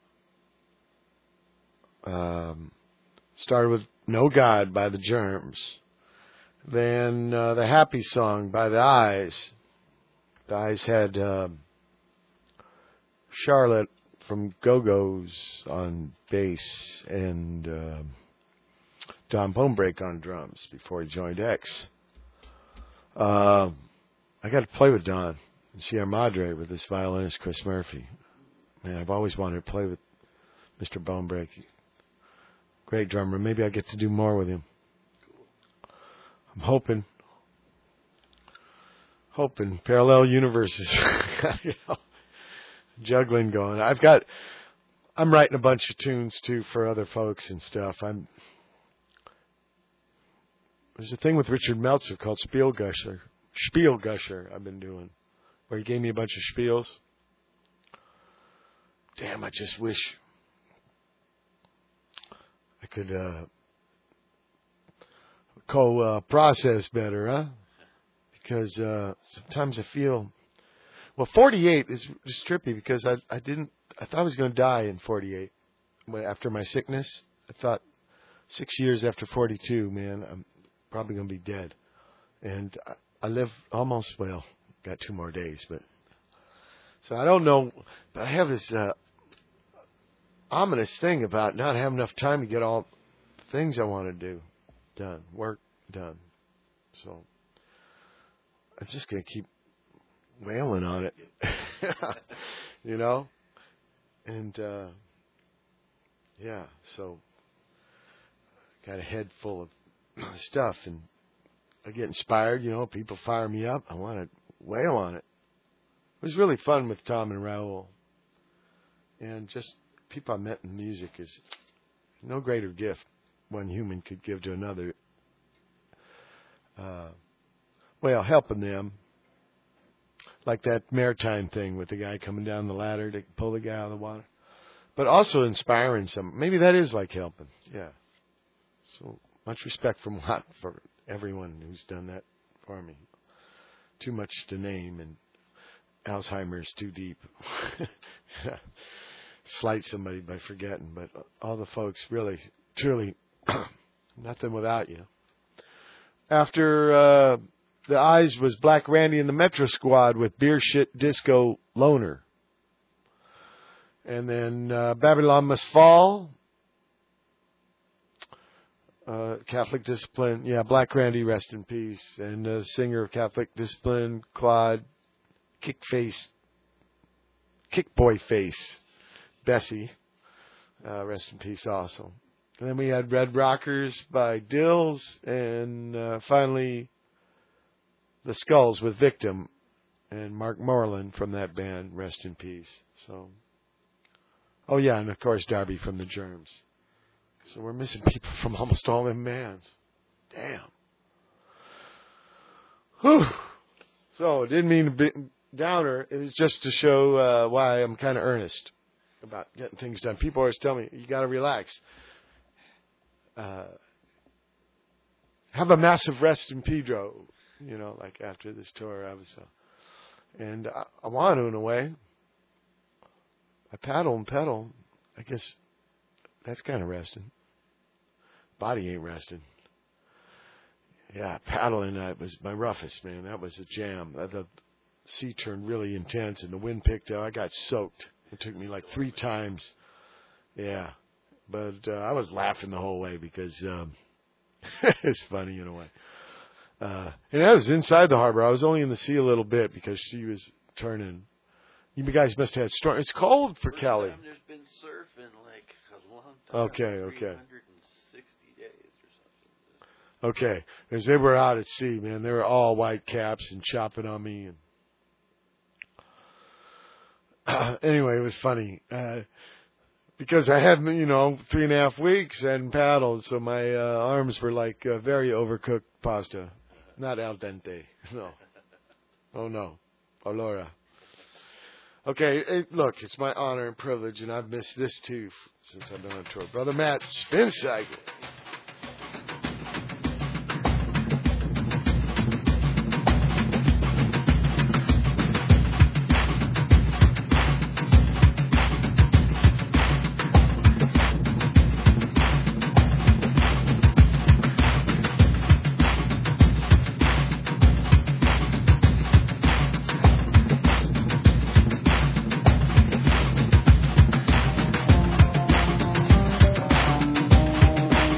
Speaker 1: Um, started with No God by the Germs. Then uh, the Happy Song by the Eyes. The Eyes had uh, Charlotte from Go-Go's on bass and uh, Don Bonebreak on drums before he joined X. Uh, I got to play with Don and Sierra Madre with this violinist Chris Murphy. Man, I've always wanted to play with Mister Bonebreak. Great drummer. Maybe I get to do more with him. I'm hoping. Hoping. Parallel universes. You know, juggling going. I've got, I'm writing a bunch of tunes too for other folks and stuff. I'm, there's a thing with Richard Meltzer called Spielgusher. Spielgusher I've been doing. Where he gave me a bunch of spiels. Damn, I just wish I could uh, co-process uh, better, huh? Because uh, sometimes I feel... Well, forty-eight is just trippy because I I didn't... I thought I was going to die in forty-eight. After my sickness, I thought six years after forty-two, man, I'm probably going to be dead. And I, I live almost, well, got two more days, but... So I don't know, but I have this uh, ominous thing about not having enough time to get all the things I want to do done, work done. So I'm just going to keep wailing on it, you know? And, uh, yeah, so got a head full of stuff, and I get inspired, you know, people fire me up. I want to wail on it. It was really fun with Tom and Raul. And just people I met in music is no greater gift one human could give to another. Uh, well, helping them. Like that maritime thing with the guy coming down the ladder to pull the guy out of the water. But also inspiring some. Maybe that is like helping. Yeah. So much respect from Watt for everyone who's done that for me. Too much to name, and Alzheimer's too deep. Slight somebody by forgetting, but all the folks really, truly, nothing without you. After uh, the Eyes was Black Randy and the Metro Squad with Beer Shit Disco Loner. And then uh, Babylon Must Fall. Uh, Catholic Discipline. Yeah, Black Randy, rest in peace. And uh, singer of Catholic Discipline, Claude Kickface, Kickboy Face, Bessie, uh, rest in peace also. And then we had Red Rockers by Dills, and uh, finally the Skulls with Victim, and Mark Moreland from that band, rest in peace. So, oh yeah, and of course Darby from the Germs. So we're missing people from almost all them bands. Damn. Whew. So it didn't mean to be downer. It was just to show uh, why I'm kind of earnest about getting things done. People always tell me, you got to relax. Uh, have a massive rest in Pedro, you know, like after this tour. I was, uh, and I, I want to in a way. I paddle and pedal. I guess that's kind of resting. Body ain't resting. Yeah, paddling that was my roughest, man. That was a jam. Uh, the sea turned really intense and the wind picked up. I got soaked. It took me like three times. Yeah. But uh, I was laughing the whole way because um, it's funny in a way. Uh, and I was inside the harbor. I was only in the sea a little bit because she was turning. You guys must have had storm. It's cold for
Speaker 3: First
Speaker 1: Cali.
Speaker 3: Time there's been surf in like a long time.
Speaker 1: Okay, okay.
Speaker 3: three hundred sixty days or something.
Speaker 1: Okay, as they were out at sea, man, they were all white caps and chopping on me. And uh, anyway, it was funny uh, because I had, you know, three and a half weeks and paddled, so my uh, arms were like uh, very overcooked pasta, not al dente. No, oh no, Olora. Okay, hey, look, it's my honor and privilege, and I've missed this too f- since I've been on tour. Brother Matt, Spin Cycle.
Speaker 9: Thank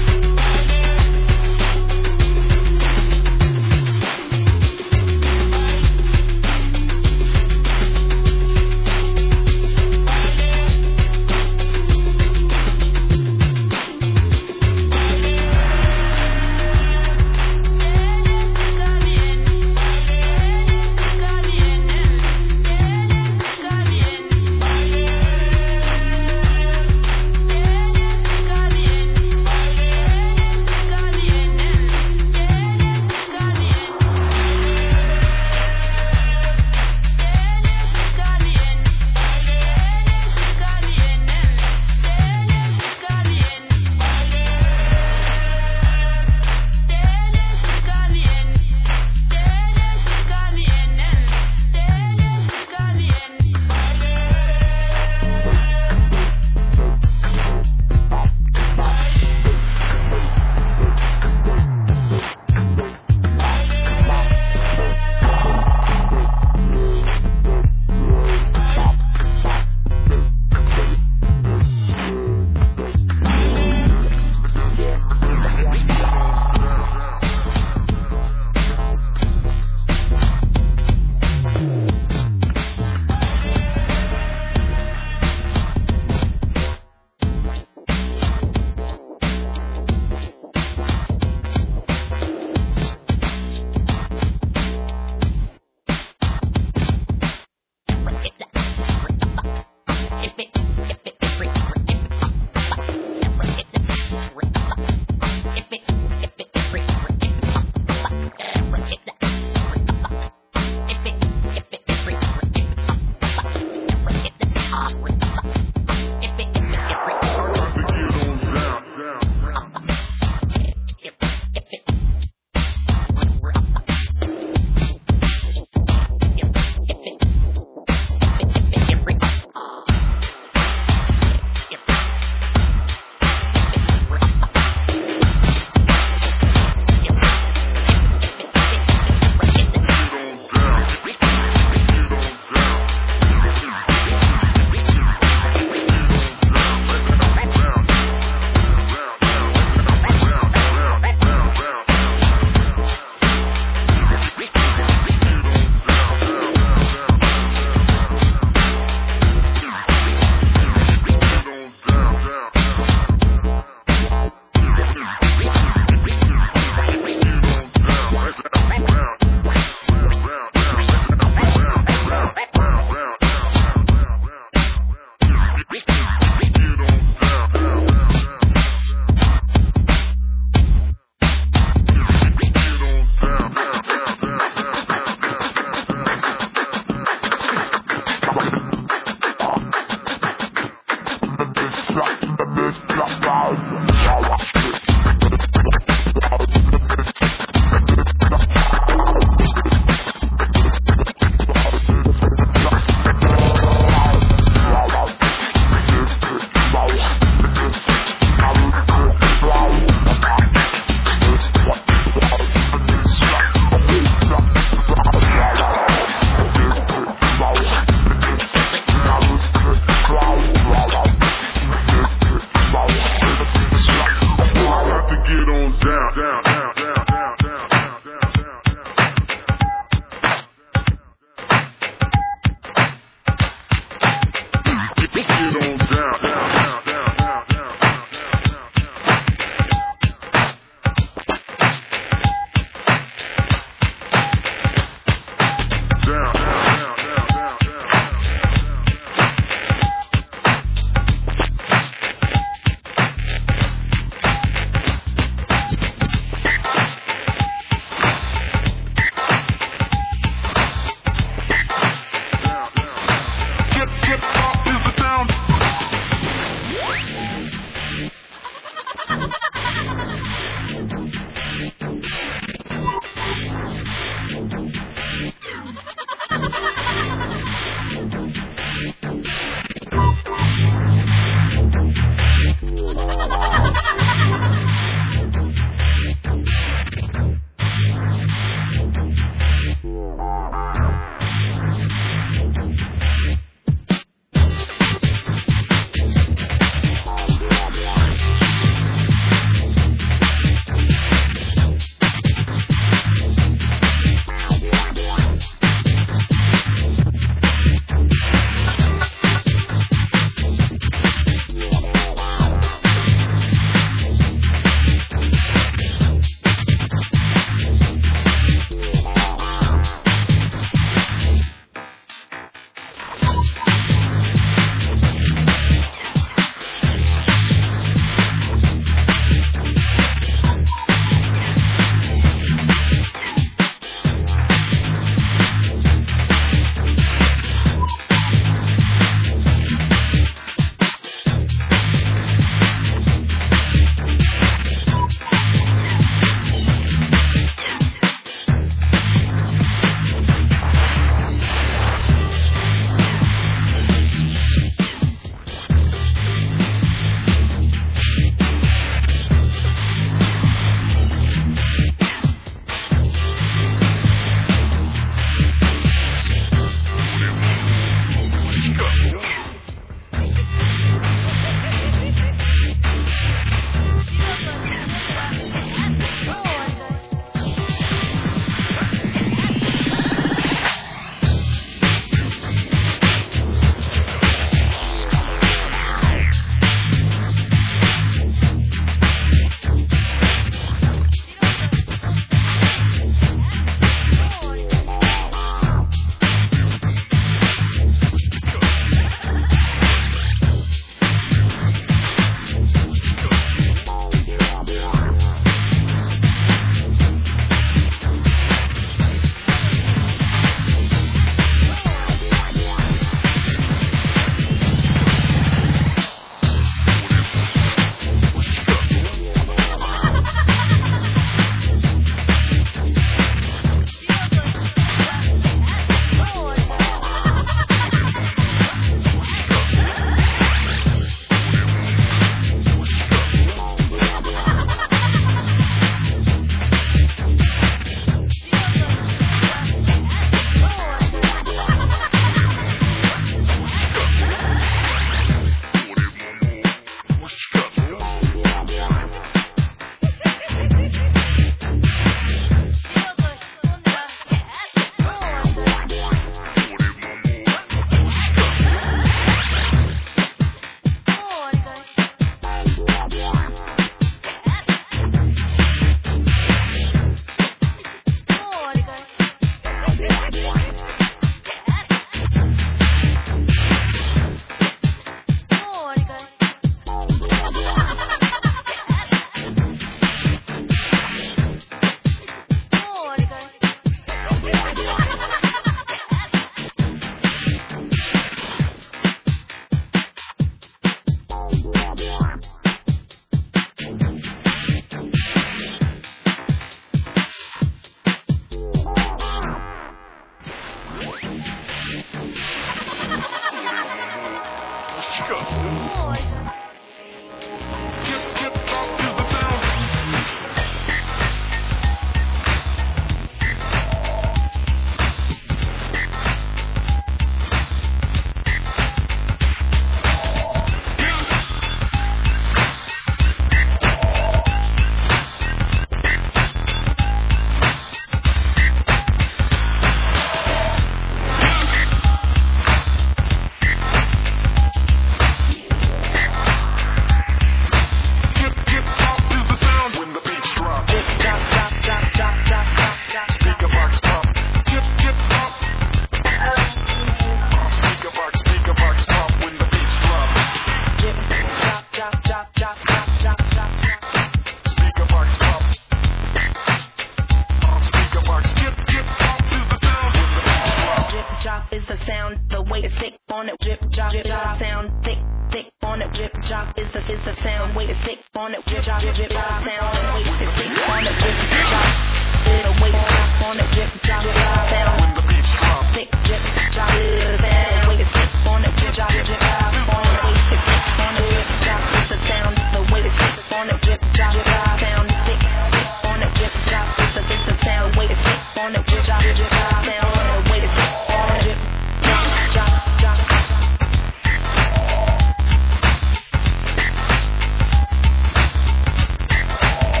Speaker 10: Drip,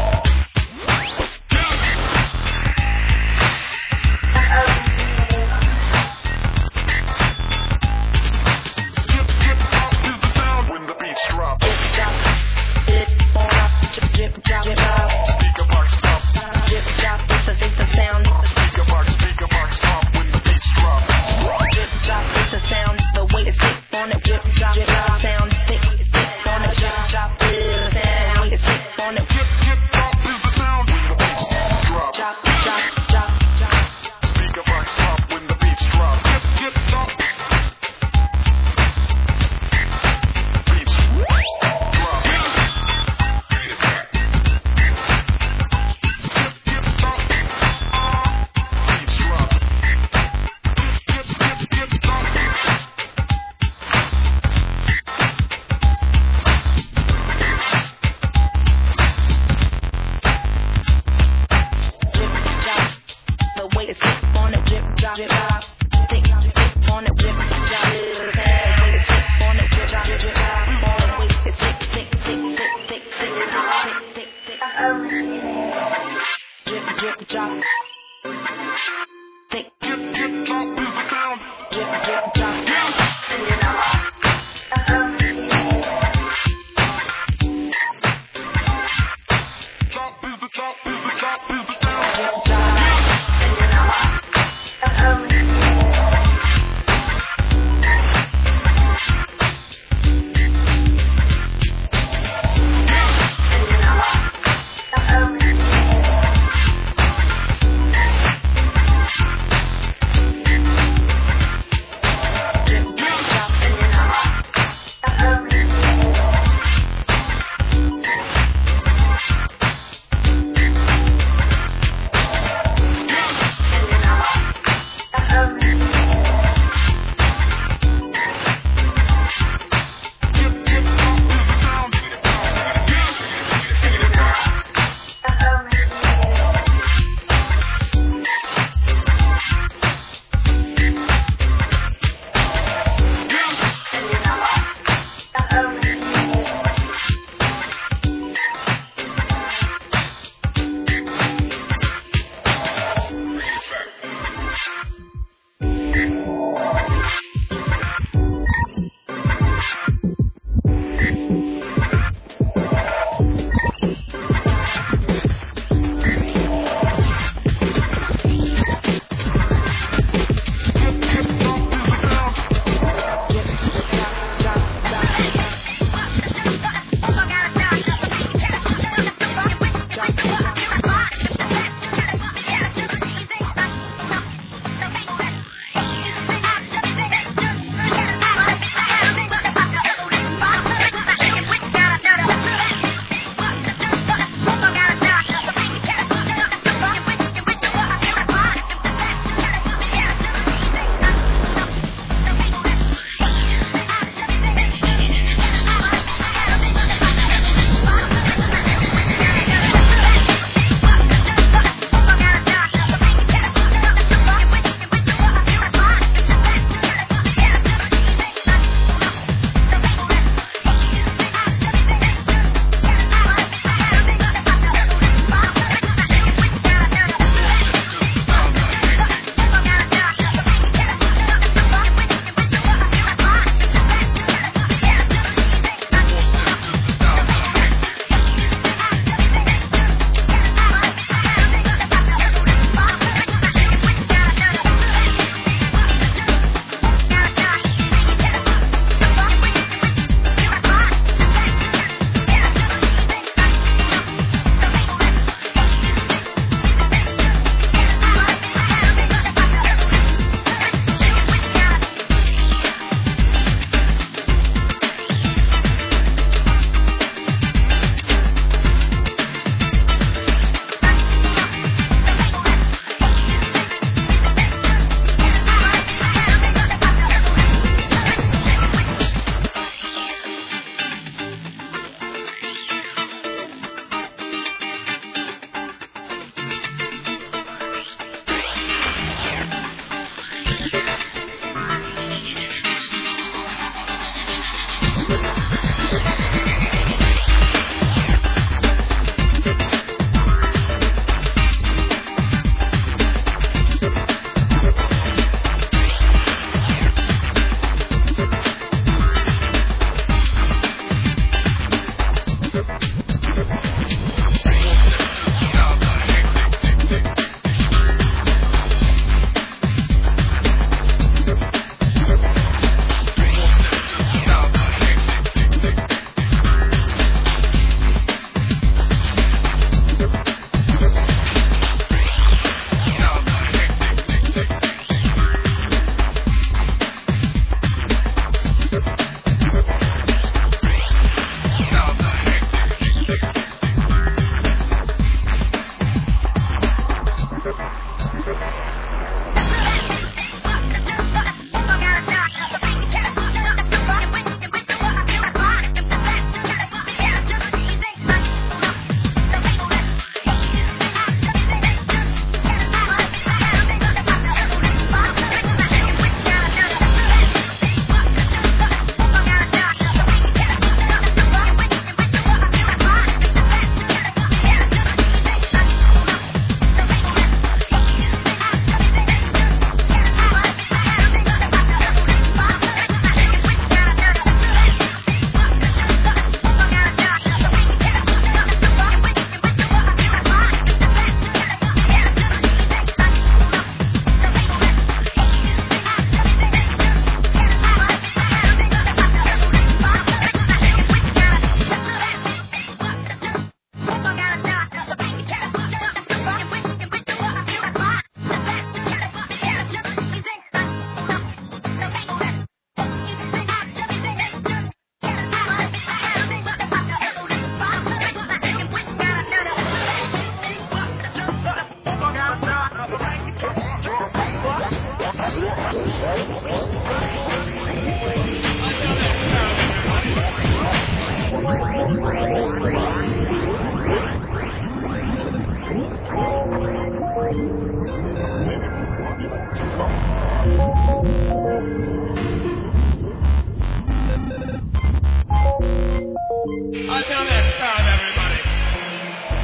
Speaker 10: Until next time, everybody.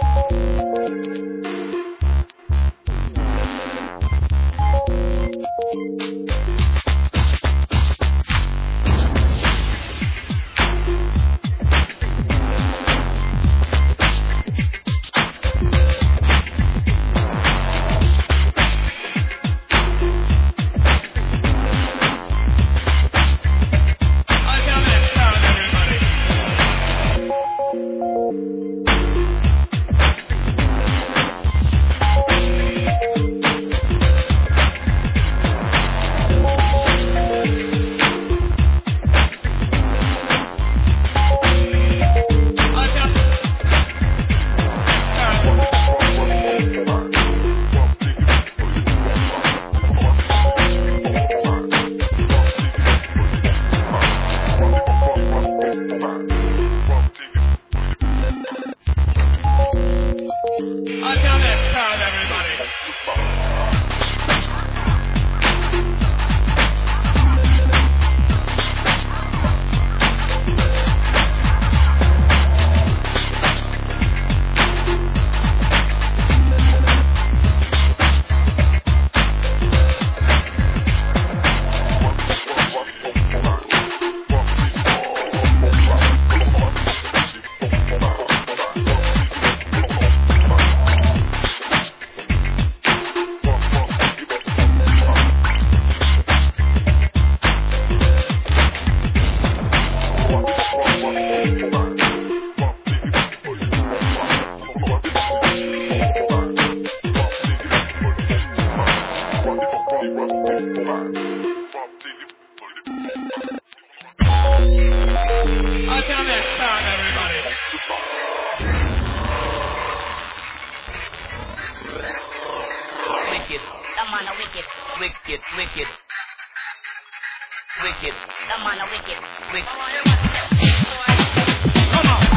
Speaker 10: Until next time, everybody. Until next time, everybody.
Speaker 9: Wicked. Come on, a wicked. Wicked, wicked. Wicked. Come on, a wicked. Wicked. Come on.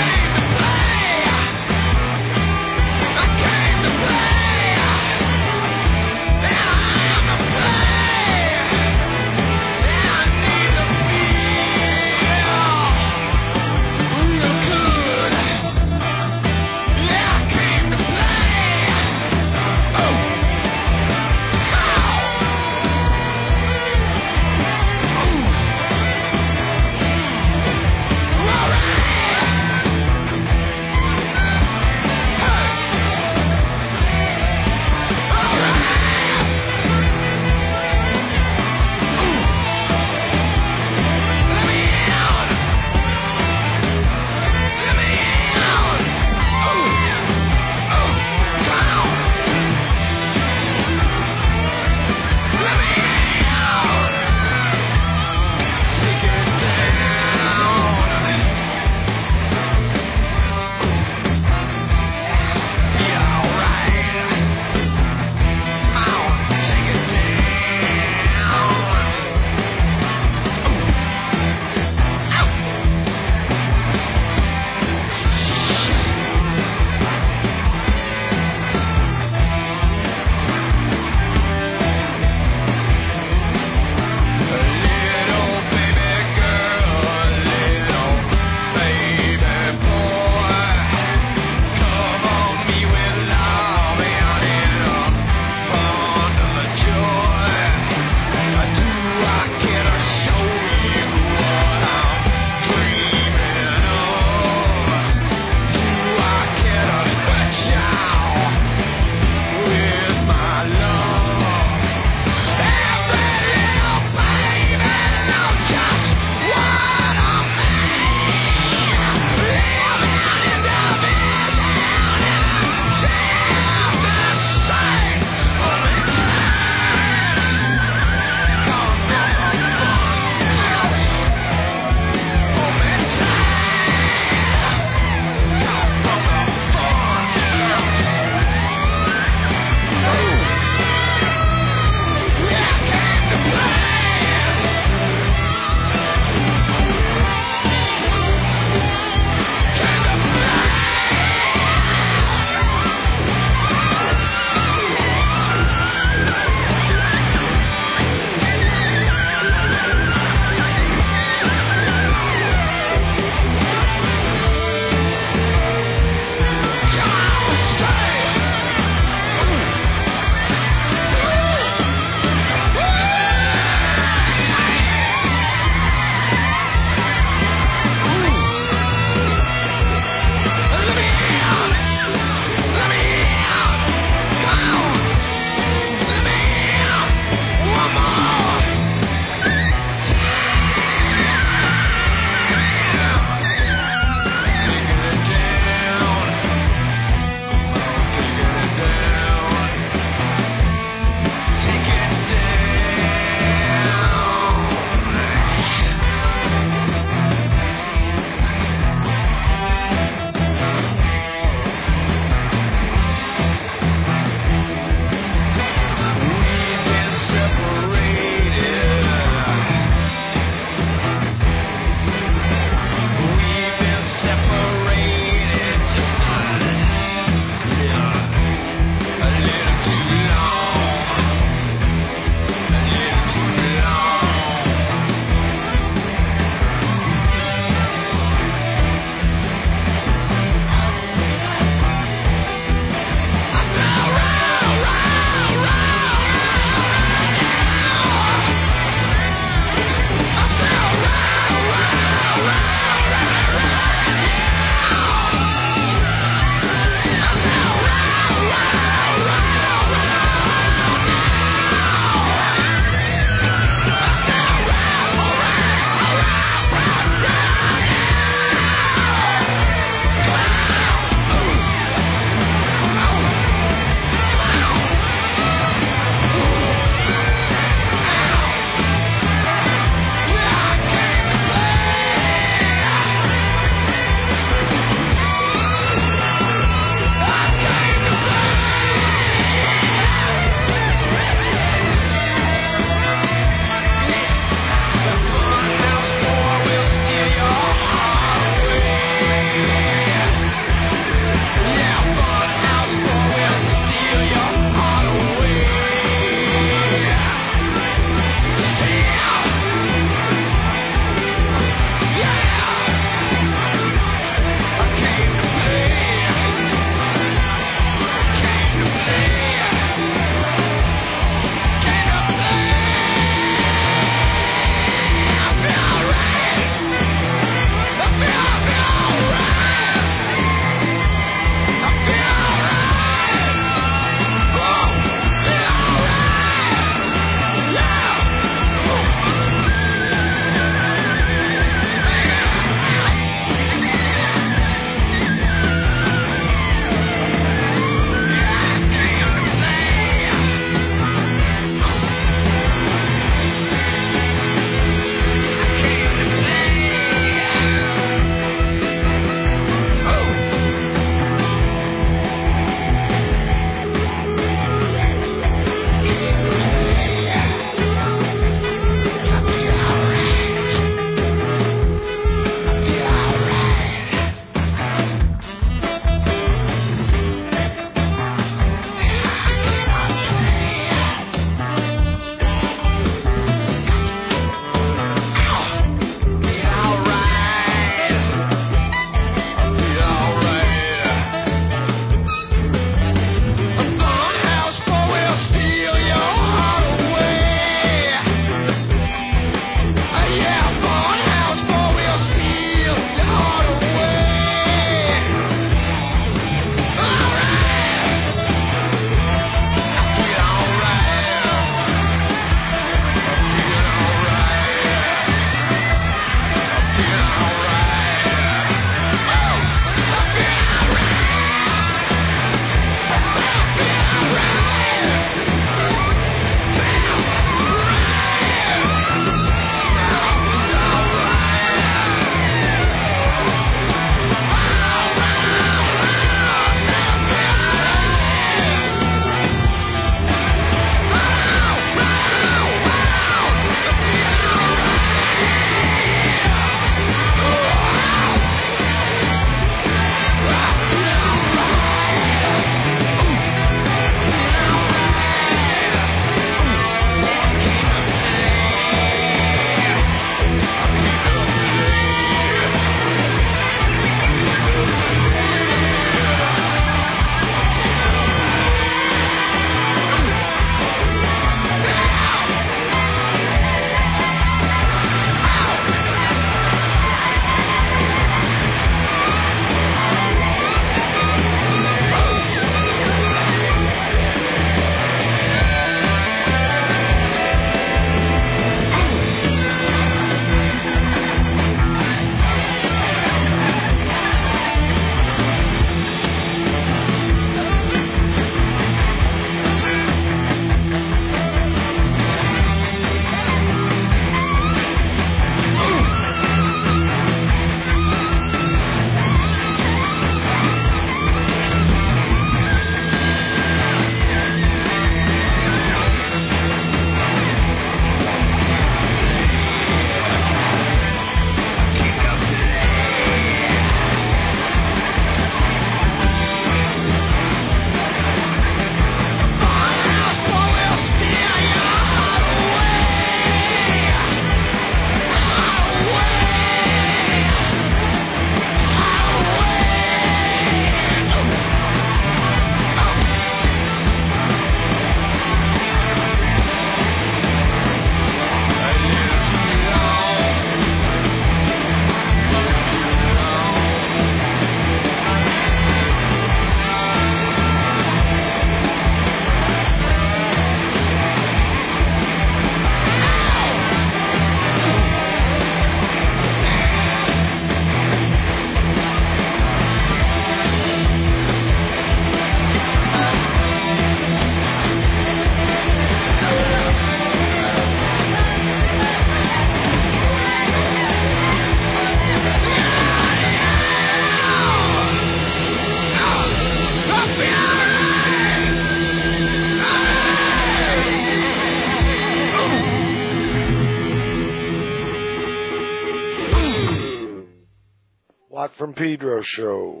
Speaker 1: Watt from Pedro show.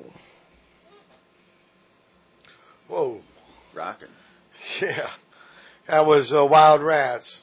Speaker 1: Whoa.
Speaker 3: Rockin'.
Speaker 1: Yeah. That was uh, Wild Rats.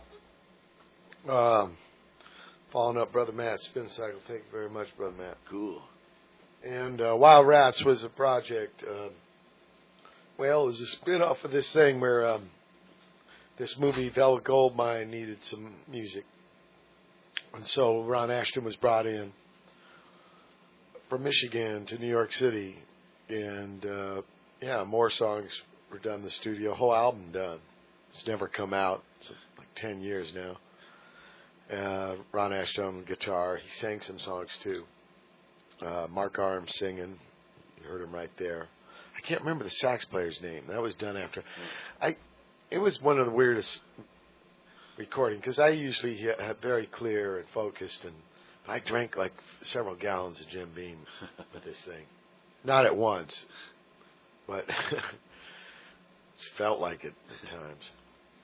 Speaker 1: Um, following up Brother Matt Spin Cycle. Thank you very much, Brother Matt.
Speaker 3: Cool.
Speaker 1: And uh, Wild Rats was a project. Uh, well, it was a spin-off of this thing where um, this movie, Velvet Goldmine, needed some music. And so Ron Ashton was brought in from Michigan to New York City. And, uh, yeah, more songs were done in the studio. Whole album done. It's never come out. It's like ten years now. Uh, Ron Ashton on guitar. He sang some songs, too. Uh, Mark Arms singing. You heard him right there. I can't remember the sax player's name. That was done after. I. It was one of the weirdest recording because I usually have very clear and focused, and I drank like several gallons of Jim Beam with this thing. Not at once, but it felt like it at times.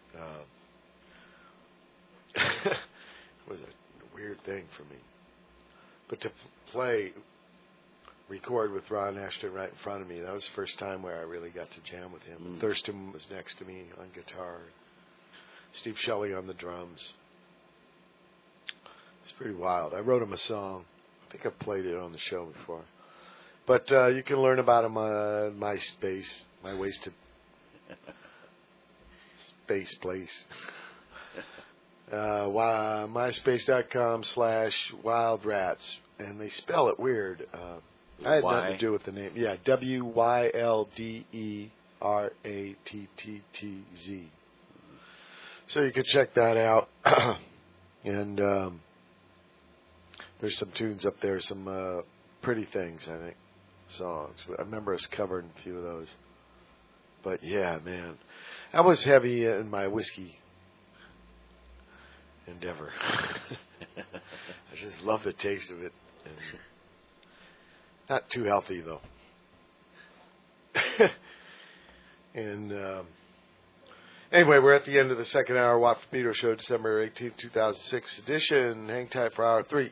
Speaker 1: Uh, it was a weird thing for me. But to play, record with Ron Ashton right in front of me, that was the first time where I really got to jam with him. Mm. Thurston was next to me on guitar. Steve Shelley on the drums. It's pretty wild. I wrote him a song. I think I've played it on the show before. But uh, you can learn about him on MySpace, my wasted space place. Uh, MySpace.com slash Wild Rats. And they spell it weird. Uh, I had
Speaker 3: Why?
Speaker 1: nothing to do with the name. Yeah, W Y L D E R A T T T Z. So you can check that out. And um, there's some tunes up there, some uh, pretty things, I think, songs. I remember us covering a few of those. But yeah, man, I was heavy in my whiskey endeavor. I just love the taste of it. And not too healthy, though. and um, anyway, we're at the end of the second hour Watt from Pedro show, December eighteenth, two thousand six edition. Hang tight for hour three.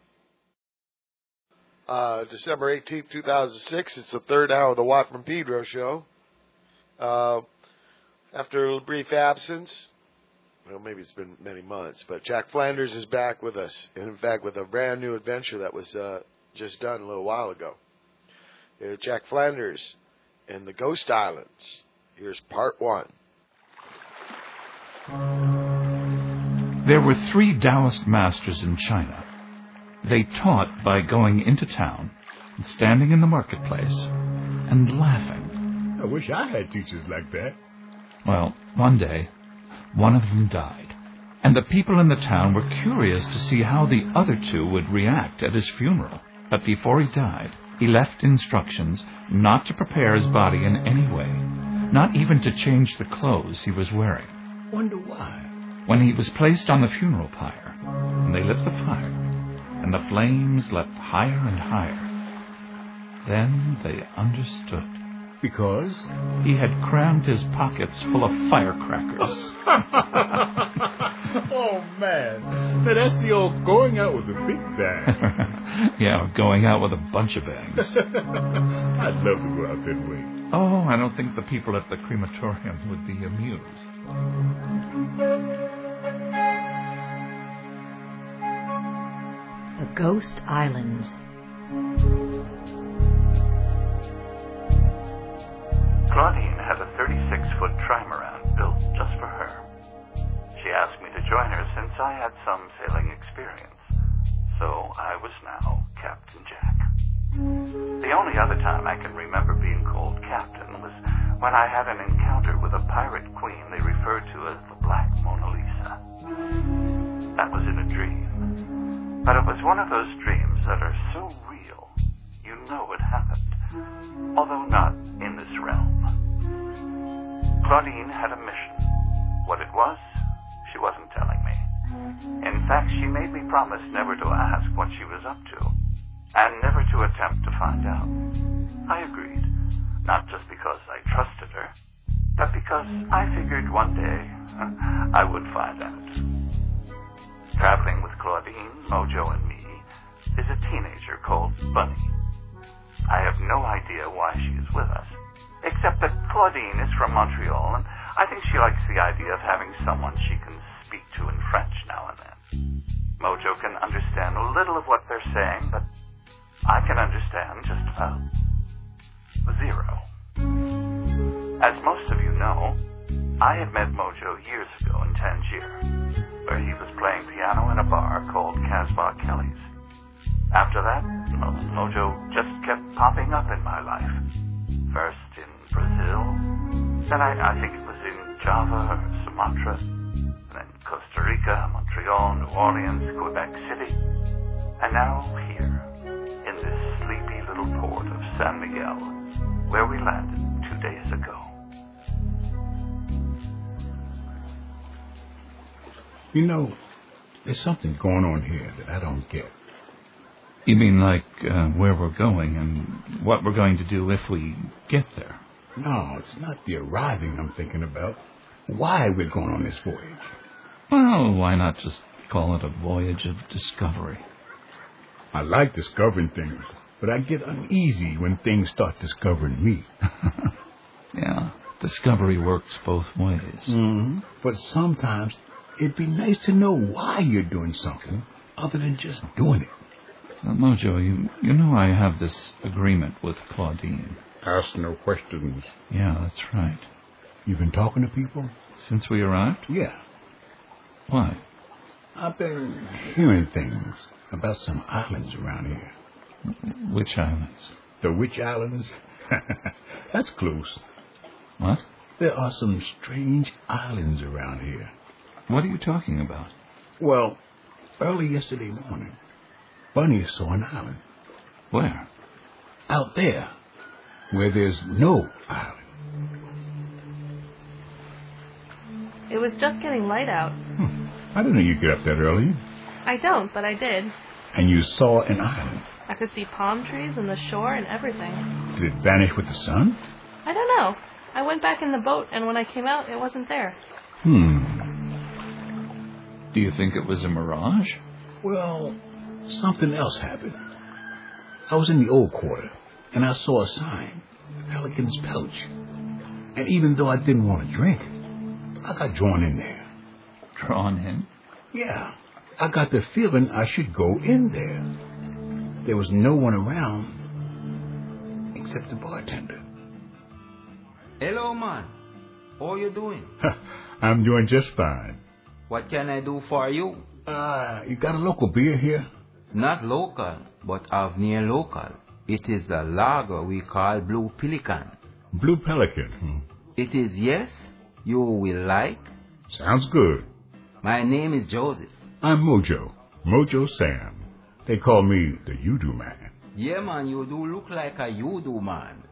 Speaker 1: Uh, December eighteenth, two thousand six. It's the third hour of the Watt from Pedro show. Uh, after a brief absence, well, maybe it's been many months, but Jack Flanders is back with us, and in fact with a brand new adventure that was uh, just done a little while ago. Uh, Jack Flanders and the Ghost Islands. Here's part one.
Speaker 11: There were three Taoist masters in China. They taught by going into town, and standing in the marketplace, and laughing.
Speaker 12: I wish I had teachers like that.
Speaker 11: Well, one day, one of them died, and the people in the town were curious to see how the other two would react at his funeral. But before he died, he left instructions not to prepare his body in any way, not even to change the clothes he was wearing.
Speaker 12: Wonder why?
Speaker 11: When he was placed on the funeral pyre, and they lit the fire, and the flames leapt higher and higher, then they understood.
Speaker 12: Because?
Speaker 11: He had crammed his pockets full of firecrackers.
Speaker 12: Oh, man. Now, that's the old going out with a big bang.
Speaker 11: Yeah, going out with a bunch of bangs.
Speaker 12: I'd love to go out that way.
Speaker 11: Oh, I don't think the people at the crematorium would be amused.
Speaker 13: The Ghost Islands.
Speaker 14: Claudine has a thirty-six foot trimaran built just for her. She asked me to join her since I had some sailing experience. So I was now Captain Jack. The only other time I can remember being called Captain was when I had an encounter with a pirate queen they referred to as the Black Mona Lisa. That was in a dream. But it was one of those dreams that are so real, you know it happened, although not in this realm. Claudine had a mission. What it was, she wasn't telling me. In fact, she made me promise never to ask what she was up to, and never to attempt to find out. I agreed, not just because I trusted her, but because I figured one day I would find out. Traveling with Claudine, Mojo, and me is a teenager called Bunny. I have no idea why she is with us, except that Claudine is from Montreal, and I think she likes the idea of having someone she can speak to in French now and then. Mojo can understand a little of what they're saying, but I can understand just about zero. As most of you know, I had met Mojo years ago in Tangier, where he was playing piano in a bar called Casbah Kelly's. After that, well, Mojo just kept popping up in my life. First in Brazil, then I, I think it was in Java or Sumatra, then Costa Rica, Montreal, New Orleans, Quebec City, and now here, in this sleepy little port of San Miguel, where we landed two days ago.
Speaker 12: You know, there's something going on here that I don't get.
Speaker 11: You mean like uh, where we're going and what we're going to do if we get there?
Speaker 12: No, it's not the arriving I'm thinking about. Why we're going on this voyage.
Speaker 11: Well, why not just call it a voyage of discovery?
Speaker 12: I like discovering things, but I get uneasy when things start discovering me.
Speaker 11: Yeah, discovery works both ways.
Speaker 12: Mm-hmm. But sometimes it'd be nice to know why you're doing something other than just doing it.
Speaker 11: Now, Mojo, you, you know I have this agreement with Claudine.
Speaker 12: Ask no questions.
Speaker 11: Yeah, that's right.
Speaker 12: You've been talking to people?
Speaker 11: Since we arrived?
Speaker 12: Yeah.
Speaker 11: Why?
Speaker 12: I've been hearing things about some islands around here.
Speaker 11: Which islands?
Speaker 12: The Witch Islands? That's close.
Speaker 11: What?
Speaker 12: There are some strange islands around here.
Speaker 11: What are you talking about?
Speaker 12: Well, early yesterday morning, Bunny saw an island.
Speaker 11: Where?
Speaker 12: Out there, where there's no island.
Speaker 15: It was just getting light out.
Speaker 12: Hmm. I didn't know you'd get up that early.
Speaker 15: I don't, but I did.
Speaker 12: And you saw an island.
Speaker 15: I could see palm trees and the shore and everything.
Speaker 12: Did it vanish with the sun?
Speaker 15: I don't know. I went back in the boat, and when I came out, it wasn't there.
Speaker 12: Hmm.
Speaker 11: Do you think it was a mirage?
Speaker 12: Well, something else happened. I was in the old quarter, and I saw a sign, Pelican's Pelch. And even though I didn't want to drink, I got drawn in there.
Speaker 11: Drawn in?
Speaker 12: Yeah. I got the feeling I should go in there. There was no one around except the bartender.
Speaker 16: Hello, man. How you doing?
Speaker 12: I'm doing just fine.
Speaker 16: What can I do for you?
Speaker 12: Uh, you got a local beer here?
Speaker 16: Not local, but of near local. It is a lager we call Blue Pelican.
Speaker 12: Blue Pelican, hmm.
Speaker 16: It is, yes, you will like.
Speaker 12: Sounds good.
Speaker 16: My name is Joseph.
Speaker 12: I'm Mojo. Mojo Sam. They call me the Yudu Man.
Speaker 16: Yeah, man, you do look like a Yudu man.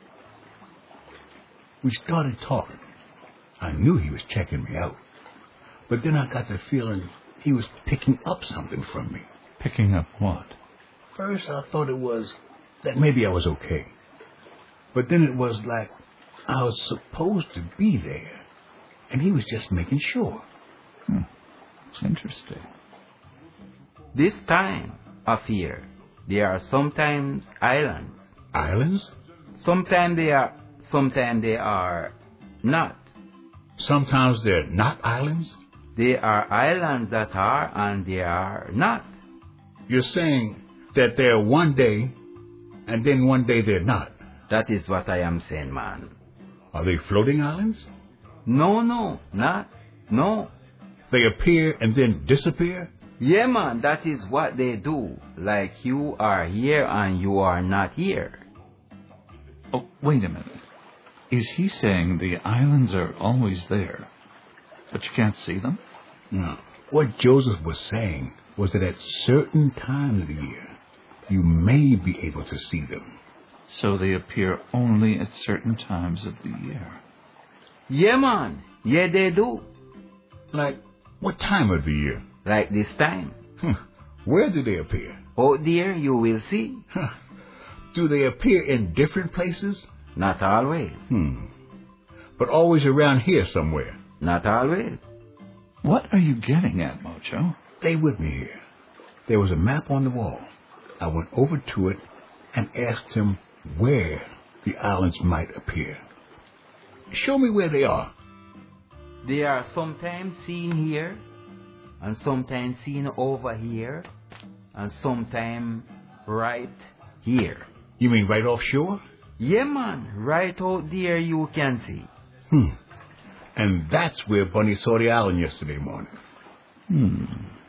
Speaker 12: We started talking. I knew he was checking me out. But then I got the feeling he was picking up something from me.
Speaker 11: Picking up what?
Speaker 12: First, I thought it was that maybe I was okay. But then it was like I was supposed to be there. And he was just making sure.
Speaker 11: Hmm. It's interesting.
Speaker 16: This time of year, there are sometimes islands.
Speaker 12: Islands?
Speaker 16: Sometimes they are, sometimes they are not.
Speaker 12: Sometimes they're not islands?
Speaker 16: There are islands that are and they are not.
Speaker 12: You're saying that they're one day and then one day they're not?
Speaker 16: That is what I am saying, man.
Speaker 12: Are they floating islands?
Speaker 16: No, no, not. No.
Speaker 12: They appear and then disappear?
Speaker 16: Yeah, man, that is what they do. Like you are here and you are not here.
Speaker 11: Oh, wait a minute. Is he saying the islands are always there, but you can't see them?
Speaker 12: No. What Joseph was saying was that at certain times of the year, you may be able to see them.
Speaker 11: So they appear only at certain times of the year.
Speaker 16: Yeah, man. Yeah, they do.
Speaker 12: Like what time of the year?
Speaker 16: Like this time.
Speaker 12: Huh. Where do they appear?
Speaker 16: Oh, dear, you will see.
Speaker 12: Huh. Do they appear in different places?
Speaker 16: Not always.
Speaker 12: Hmm. But always around here somewhere?
Speaker 16: Not always.
Speaker 11: What are you getting at, Mojo?
Speaker 12: Stay with me here. There was a map on the wall. I went over to it and asked him where the islands might appear. Show me where they are.
Speaker 16: They are sometimes seen here, and sometimes seen over here, and sometimes right here.
Speaker 12: You mean right offshore?
Speaker 16: Yeah, man. Right out there you can see.
Speaker 12: Hmm. And that's where Bunny saw the island yesterday morning.
Speaker 11: Hmm.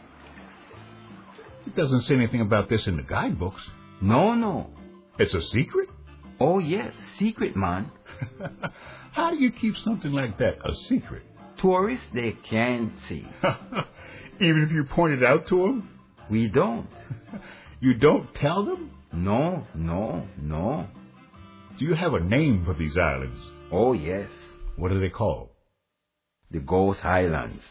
Speaker 12: It doesn't say anything about this in the guidebooks.
Speaker 16: No, no.
Speaker 12: It's a secret?
Speaker 16: Oh, yes. Secret, man.
Speaker 12: How do you keep something like that a secret?
Speaker 16: Tourists, they can't see.
Speaker 12: Even if you point it out to them?
Speaker 16: We don't.
Speaker 12: You don't tell them?
Speaker 16: No, no, no.
Speaker 12: Do you have a name for these islands?
Speaker 16: Oh, yes.
Speaker 12: What are they called?
Speaker 16: The Ghost Islands.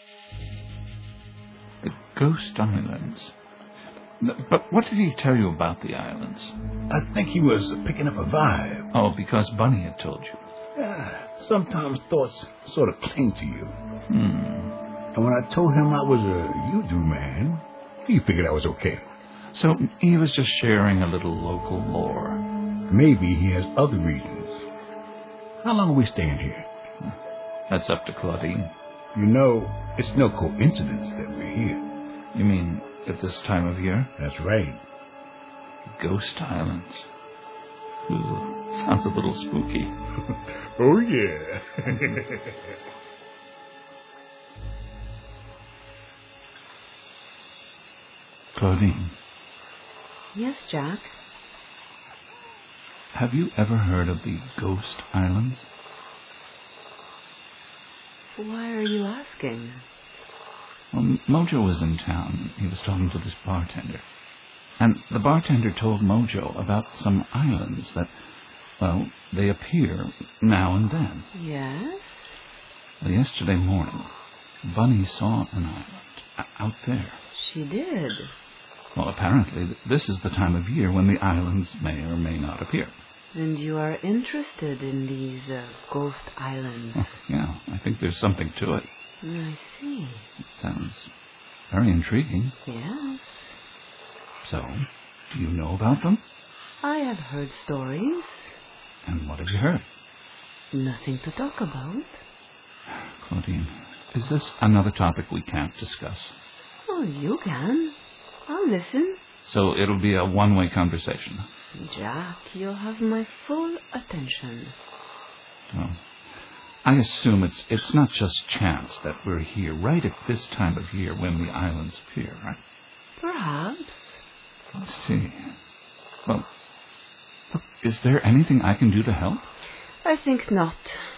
Speaker 11: The Ghost Islands? But what did he tell you about the islands?
Speaker 12: I think he was picking up a vibe.
Speaker 11: Oh, because Bunny had told you.
Speaker 12: Yeah, sometimes thoughts sort of cling to you.
Speaker 11: Hmm.
Speaker 12: And when I told him I was a you-do man, he figured I was okay.
Speaker 11: So he was just sharing a little local lore.
Speaker 12: Maybe he has other reasons. How long are we staying here?
Speaker 11: That's up to Claudine.
Speaker 12: You know, it's no coincidence that we're here.
Speaker 11: You mean at this time of year?
Speaker 12: That's right.
Speaker 11: Ghost Islands. Ooh, sounds a little spooky.
Speaker 12: Oh, yeah.
Speaker 11: Claudine.
Speaker 13: Yes, Jack?
Speaker 11: Have you ever heard of the Ghost Islands?
Speaker 13: Why are you asking?
Speaker 11: Well, Mojo was in town. He was talking to this bartender. And the bartender told Mojo about some islands that, well, they appear now and then.
Speaker 13: Yes?
Speaker 11: Well, yesterday morning, Bunny saw an island out there.
Speaker 13: She did.
Speaker 11: Well, apparently, this is the time of year when the islands may or may not appear.
Speaker 13: And you are interested in these uh, ghost islands?
Speaker 11: Oh, yeah, I think there's something to it.
Speaker 13: I see.
Speaker 11: It sounds very intriguing.
Speaker 13: Yes.
Speaker 11: So, do you know about them?
Speaker 13: I have heard stories.
Speaker 11: And what have you heard?
Speaker 13: Nothing to talk about.
Speaker 11: Claudine, is this another topic we can't discuss?
Speaker 13: Oh, you can. I'll listen.
Speaker 11: So it'll be a one-way conversation.
Speaker 13: Jack, you'll have my full attention.
Speaker 11: Well, I assume it's it's not just chance that we're here right at this time of year when the islands appear, right?
Speaker 13: Perhaps.
Speaker 11: Let's see. Well, look, is there anything I can do to help?
Speaker 13: I think not.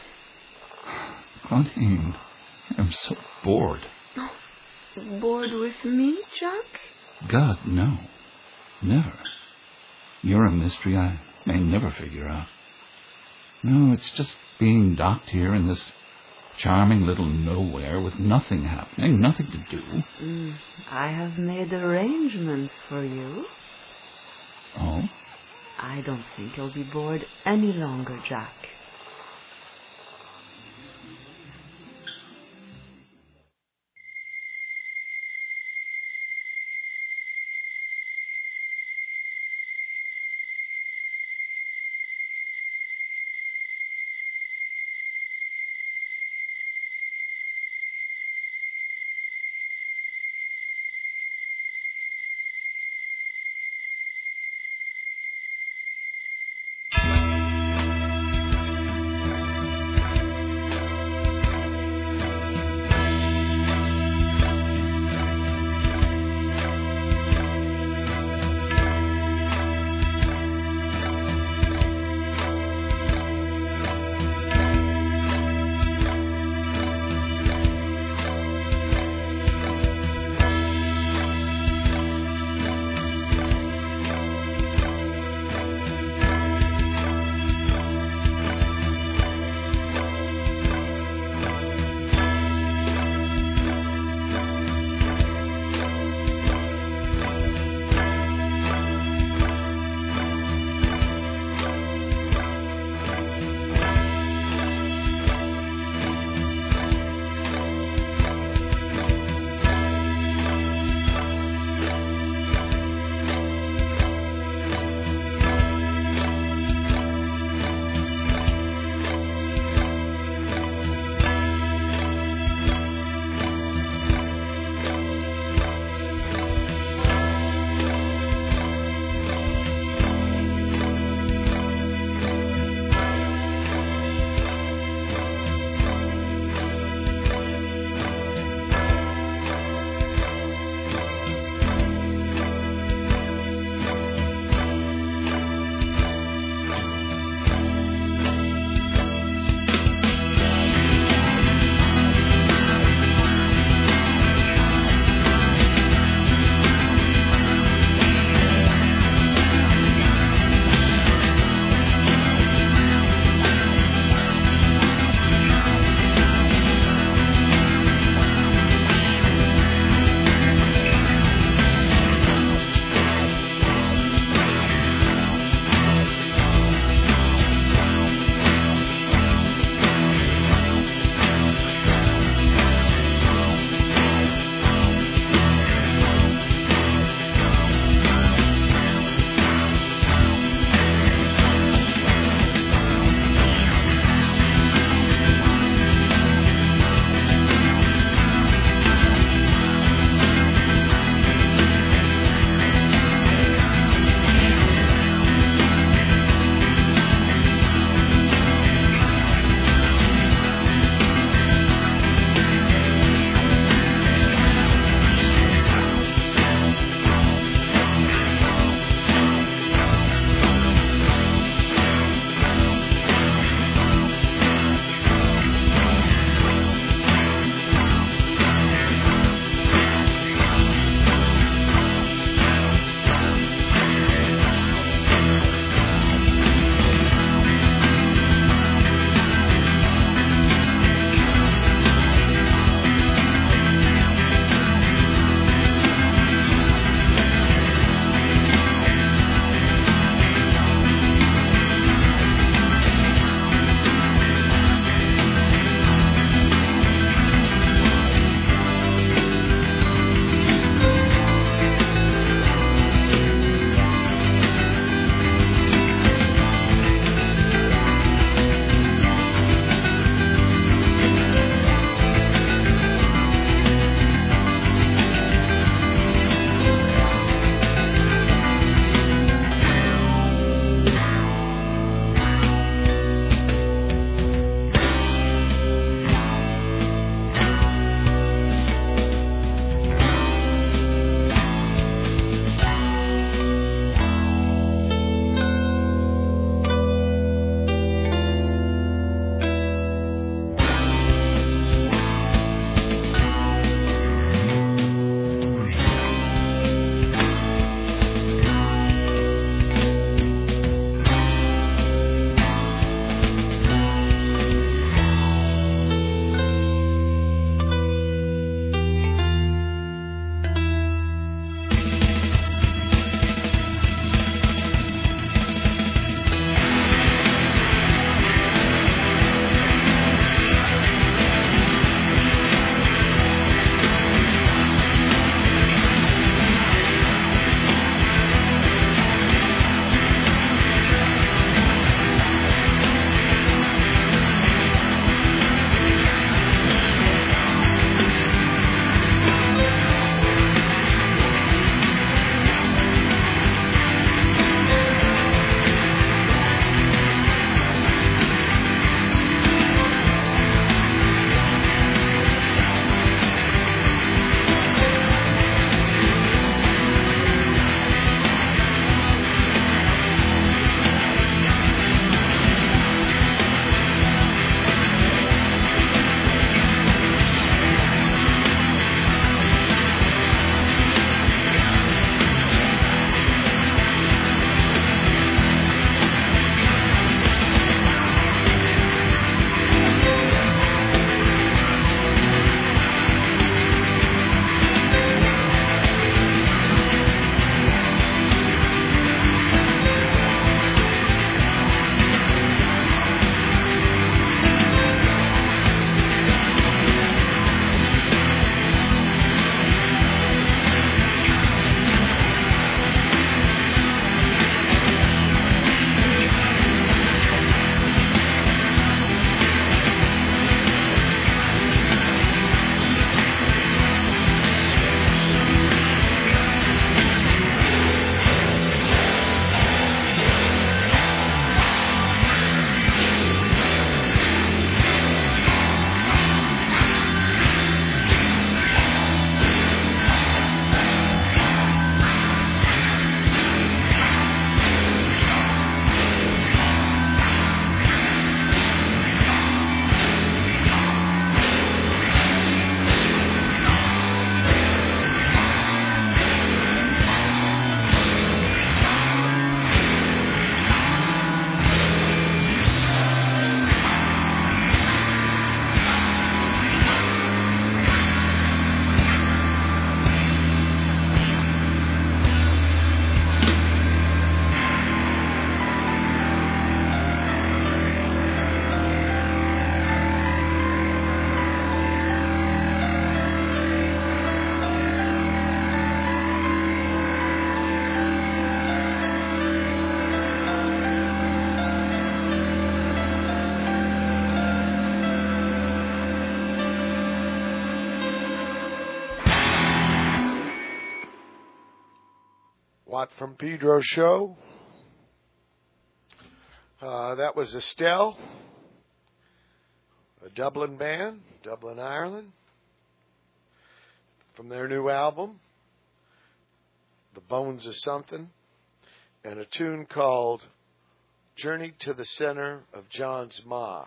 Speaker 11: Claudine, I'm so bored.
Speaker 13: Oh, bored with me, Jack?
Speaker 11: God, no. Never. You're a mystery I may never figure out. No, it's just being docked here in this charming little nowhere with nothing happening, nothing to do.
Speaker 13: Mm, I have made arrangements for you.
Speaker 11: Oh?
Speaker 13: I don't think you'll be bored any longer, Jack.
Speaker 1: Watt from Pedro show. Uh, that was Estelle, a Dublin band, Dublin, Ireland, from their new album, The Bones of Something, and a tune called Journey to the Center of John's Ma.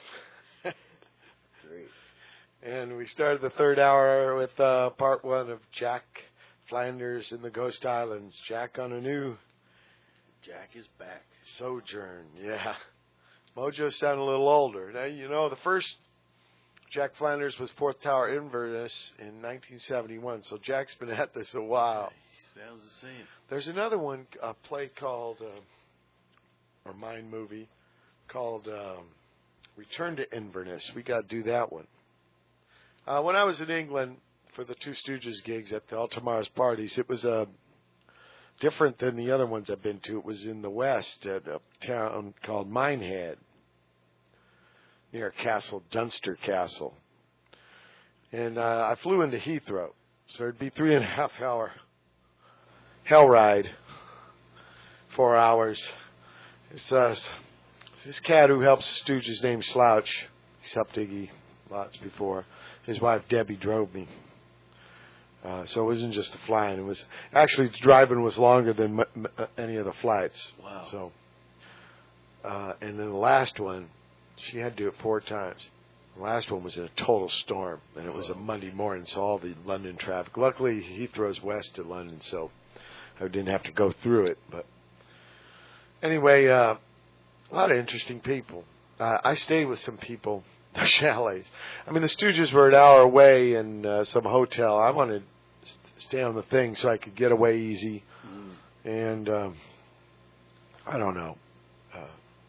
Speaker 3: Great.
Speaker 1: And we started the third hour with uh, part one of Jack Flanders in the Ghost Islands. Jack on a new
Speaker 3: Jack is back.
Speaker 1: sojourn, yeah. Mojo sounded a little older. Now, you know, the first Jack Flanders was Fourth Tower Inverness in nineteen seventy-one, so Jack's been at this a while.
Speaker 3: Sounds the same.
Speaker 1: There's another one, a play called, uh, or Mind movie, called um, Return to Inverness. We got to do that one. Uh, when I was in England for the Two Stooges gigs at the Altamars parties, it was uh, different than the other ones I've been to. It was in the west at a town called Minehead, near Castle, Dunster Castle. And uh, I flew into Heathrow, so it'd be three and a half hour hell ride, four hours. It's uh, this cat who helps the Stooges named Slouch. He's helped Iggy lots before. His wife Debbie drove me. Uh, so it wasn't just the flying. It was actually driving was longer than m- m- any of the flights.
Speaker 3: Wow.
Speaker 1: So, uh, and then the last one, she had to do it four times. The last one was in a total storm, and it was a Monday morning, so all the London traffic. Luckily, Heathrow's west of London, so I didn't have to go through it. But anyway, uh, a lot of interesting people. Uh, I stayed with some people. The chalets. I mean, the Stooges were an hour away in uh, some hotel. I wanted to stay on the thing so I could get away easy. Mm. And um, I don't know. Uh,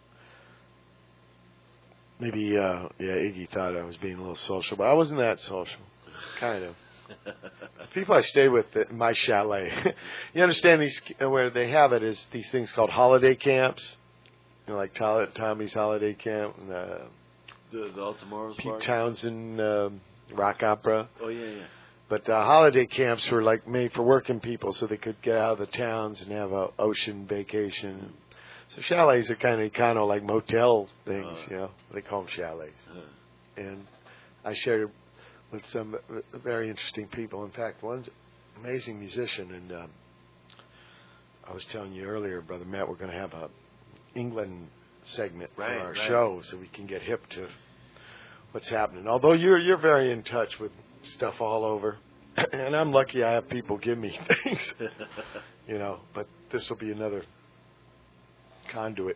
Speaker 1: maybe, uh, yeah, Iggy thought I was being a little social, but I wasn't that social. Kind of. The people I stay with in my chalet, you understand these, where they have it is these things called holiday camps. You know, like Tommy's Holiday Camp and uh,
Speaker 3: The, the Altamars
Speaker 1: Pete
Speaker 3: party?
Speaker 1: Townsend um, rock opera.
Speaker 3: Oh, yeah, yeah.
Speaker 1: But uh, holiday camps were like made for working people so they could get out of the towns and have a ocean vacation. So chalets are kind of kind of like motel things, uh, you know. They call them chalets. Uh, and I shared with some very interesting people. In fact, one's an amazing musician. And um, I was telling you earlier, Brother Matt, we're going to have a England segment
Speaker 3: right,
Speaker 1: for our
Speaker 3: right.
Speaker 1: show, so we can get hip to what's happening. Although you're you're very in touch with stuff all over, and I'm lucky I have people give me things, you know. But this will be another conduit.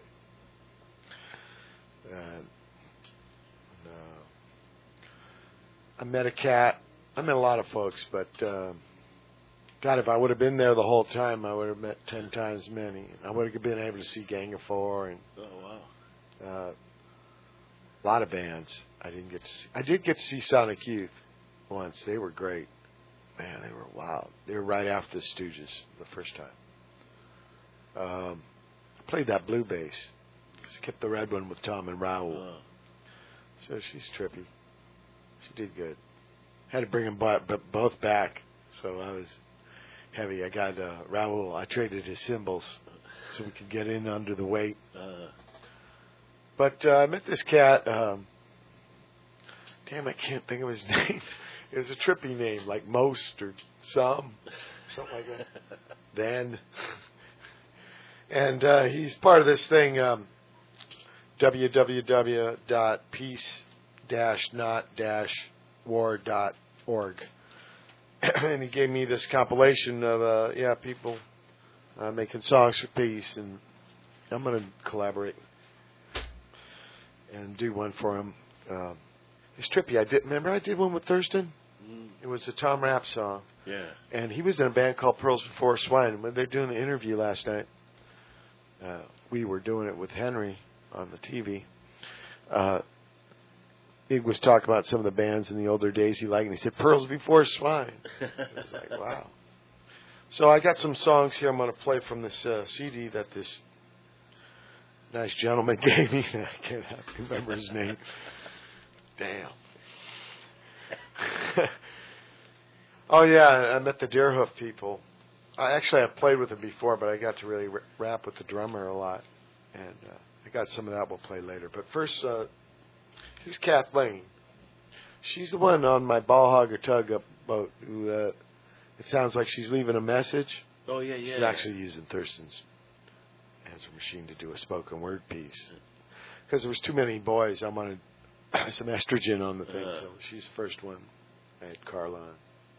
Speaker 1: Uh, uh, I met a cat. I met a lot of folks, but uh, God, if I would have been there the whole time, I would have met ten times many. I would have been able to see Gang of Four and.
Speaker 3: Oh wow.
Speaker 1: Uh, a lot of bands I didn't get to see. I did get to see Sonic Youth once. They were great. Man, they were wild. They were right after the Stooges the first time. Um, played that blue bass. Skipped the red one with Tom and Raoul.
Speaker 3: Oh.
Speaker 1: So she's trippy. She did good. Had to bring them both back, so I was heavy. I got uh, Raoul. I traded his cymbals so we could get in under the weight.
Speaker 3: Uh.
Speaker 1: But uh, I met this cat. Um, damn, I can't think of his name. It was a trippy name, like Most or Some, something like that. Then, and uh, he's part of this thing, um, w w w dot peace dash not dash war dot org, and he gave me this compilation of uh, yeah people uh, making songs for peace, and I'm going to collaborate and do one for him. Uh, it's trippy. I did remember I did one with Thurston.
Speaker 3: Mm.
Speaker 1: It was a Tom Rapp song.
Speaker 3: Yeah.
Speaker 1: And he was in a band called Pearls Before Swine. When they were doing the interview last night, uh, we were doing it with Henry on the T V. Uh, he was talking about some of the bands in the older days he liked, and he said Pearls Before Swine. I was like, wow. So I got some songs here I'm going to play from this uh, C D that this nice gentleman gave me. I can't remember his name. Damn. Oh, yeah, I met the Deerhoof people I actually have played with him before, but I got to really r- rap with the drummer a lot, and uh, I got some of that we'll play later. But first, uh, here's Kathleen. She's the one on my ball hogger tug up boat who, uh, it sounds like she's leaving a message.
Speaker 3: Oh, yeah, yeah.
Speaker 1: She's
Speaker 3: yeah.
Speaker 1: actually using Thurston's answer machine to do a spoken word piece. Because there was too many boys, I wanted some estrogen on the thing,
Speaker 3: Uh.
Speaker 1: so she's the first one. I had Carla on.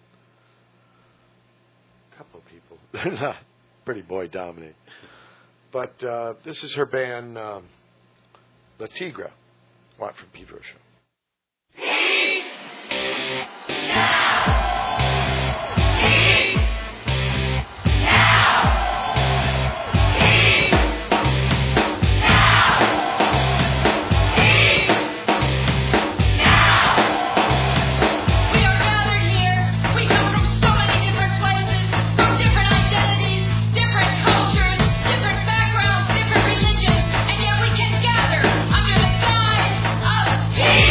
Speaker 1: A couple of people. They're not pretty boy dominated. But uh, this is her band, um, La Tigra. Watt from Pedro Show.
Speaker 9: Peace!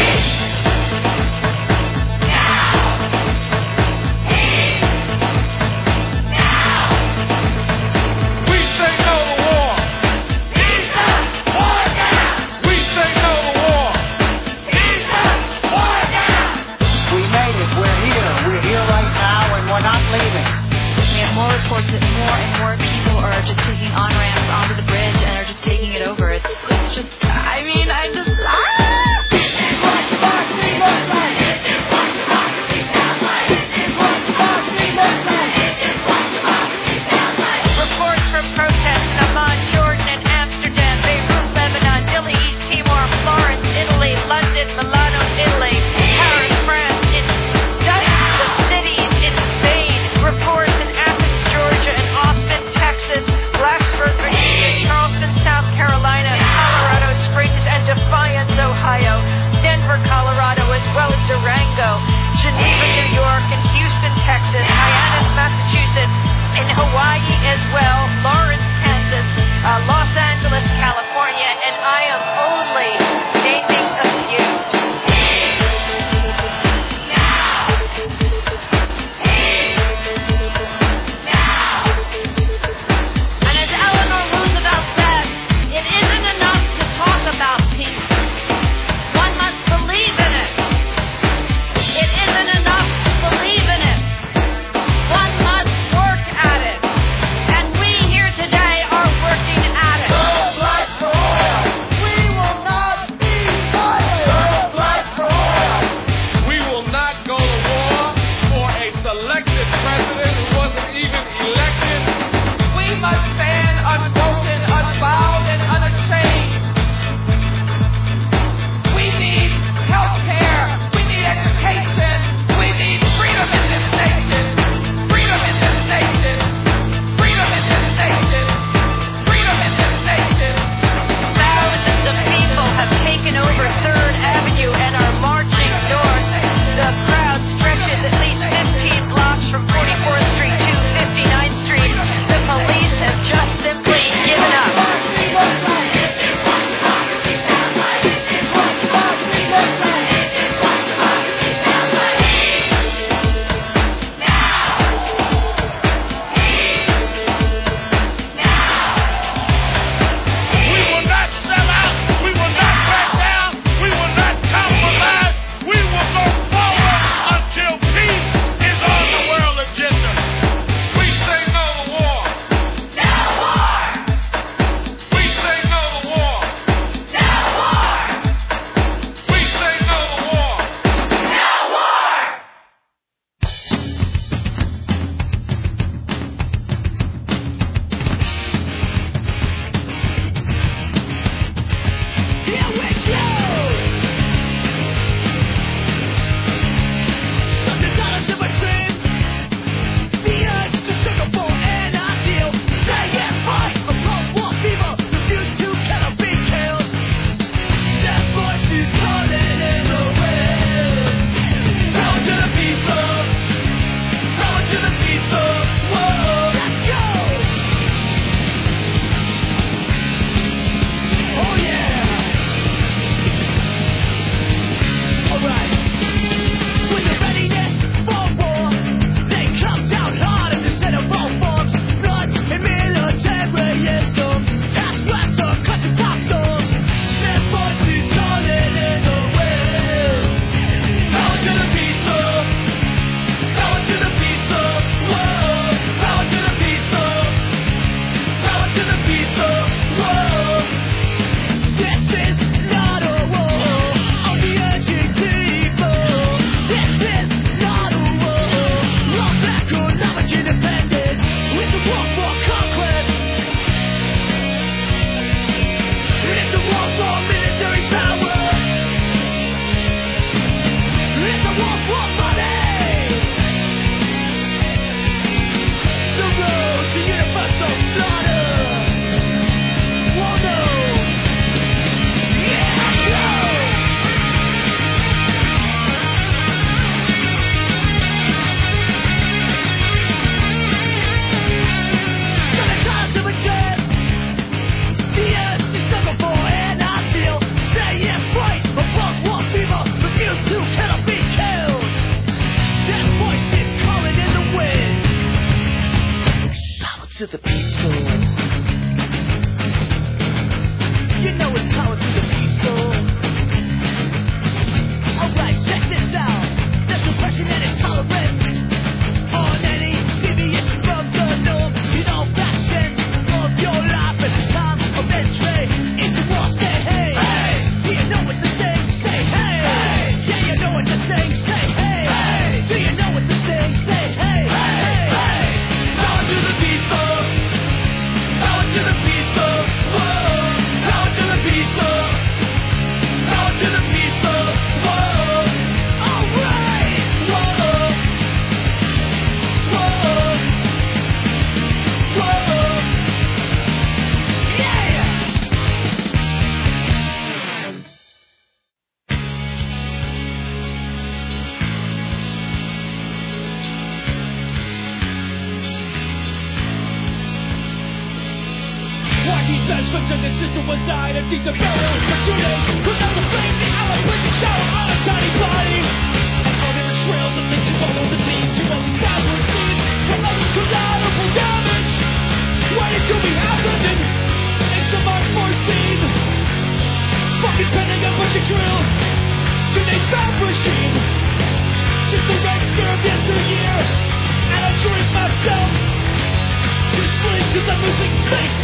Speaker 9: Such such a system was died, a decent burial for two days. Could never fake the island with the shower on a tiny body. And all there were trails that lead to all those that lead to all these guys were seen. From others collateral damage, waiting to be happening. It's some unforeseen. Fucking pending a bunch of drill. Today's bad regime. Just the red fear of yesteryear. And I drink myself to sleep cause I'm losing faith.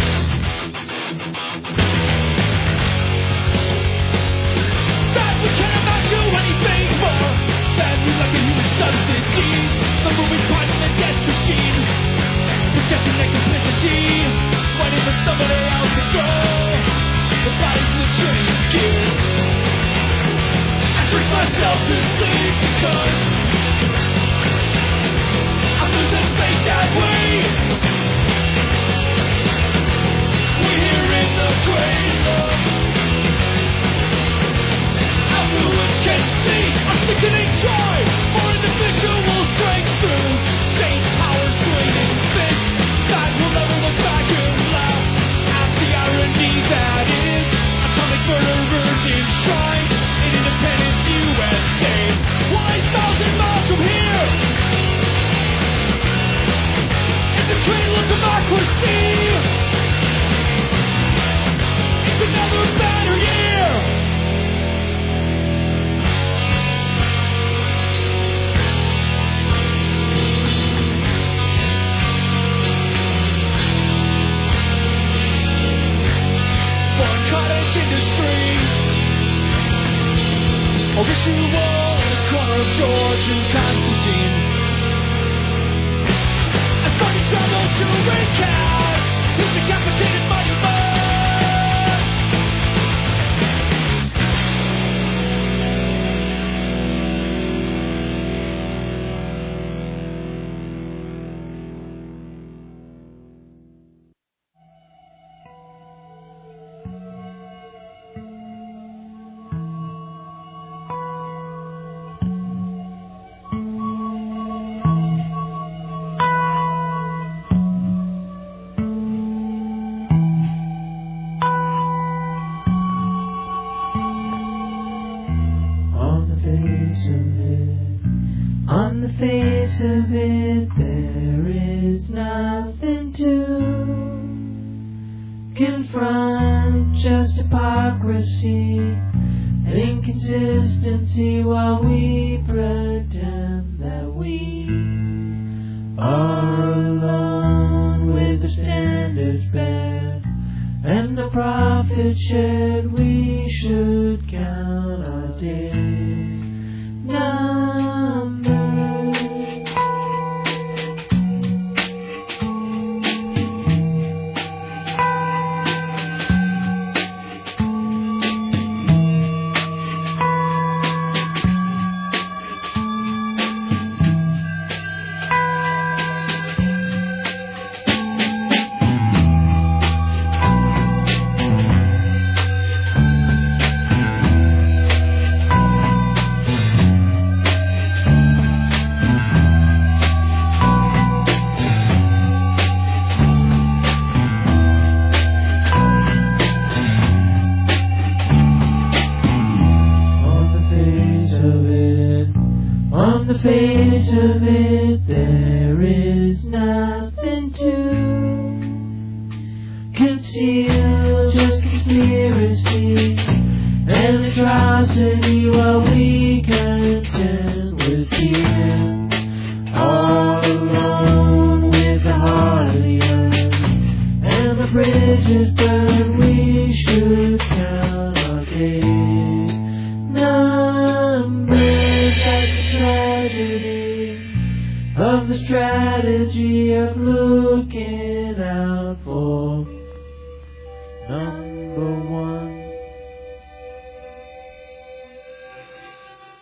Speaker 9: That we can't amount to anything more than we like a human subsidies. The moving part of the death machine. Projecting their complicity. Waiting for somebody else to go. The bodies in the train keys. I drink myself to sleep because I'm losing faith that way. We're here in the train. Our fluids can see a sickening joy for individual strength through state power swinging fists that will never look back and laugh at the irony that is atomic murderers enshrined in independent U S A. Why thousand miles from here? In the trail of democracy, it's another banner year. One cottage industry, or ritual in the corner of George and Constantine. As money travel to recast his decapitated monument.
Speaker 17: On the face of it, there is nothing to confront, just hypocrisy and inconsistency while we pretend that we are alone with the standards bed and the profit shared. We should count our days numbered. On the face of it, there is nothing to conceal, just conspiracy and atrocity while we contend with fear. All alone with the heart of the earth and the bridges burned, we should count our days numbered. That's the tragedy of the strategy of looking out for number one.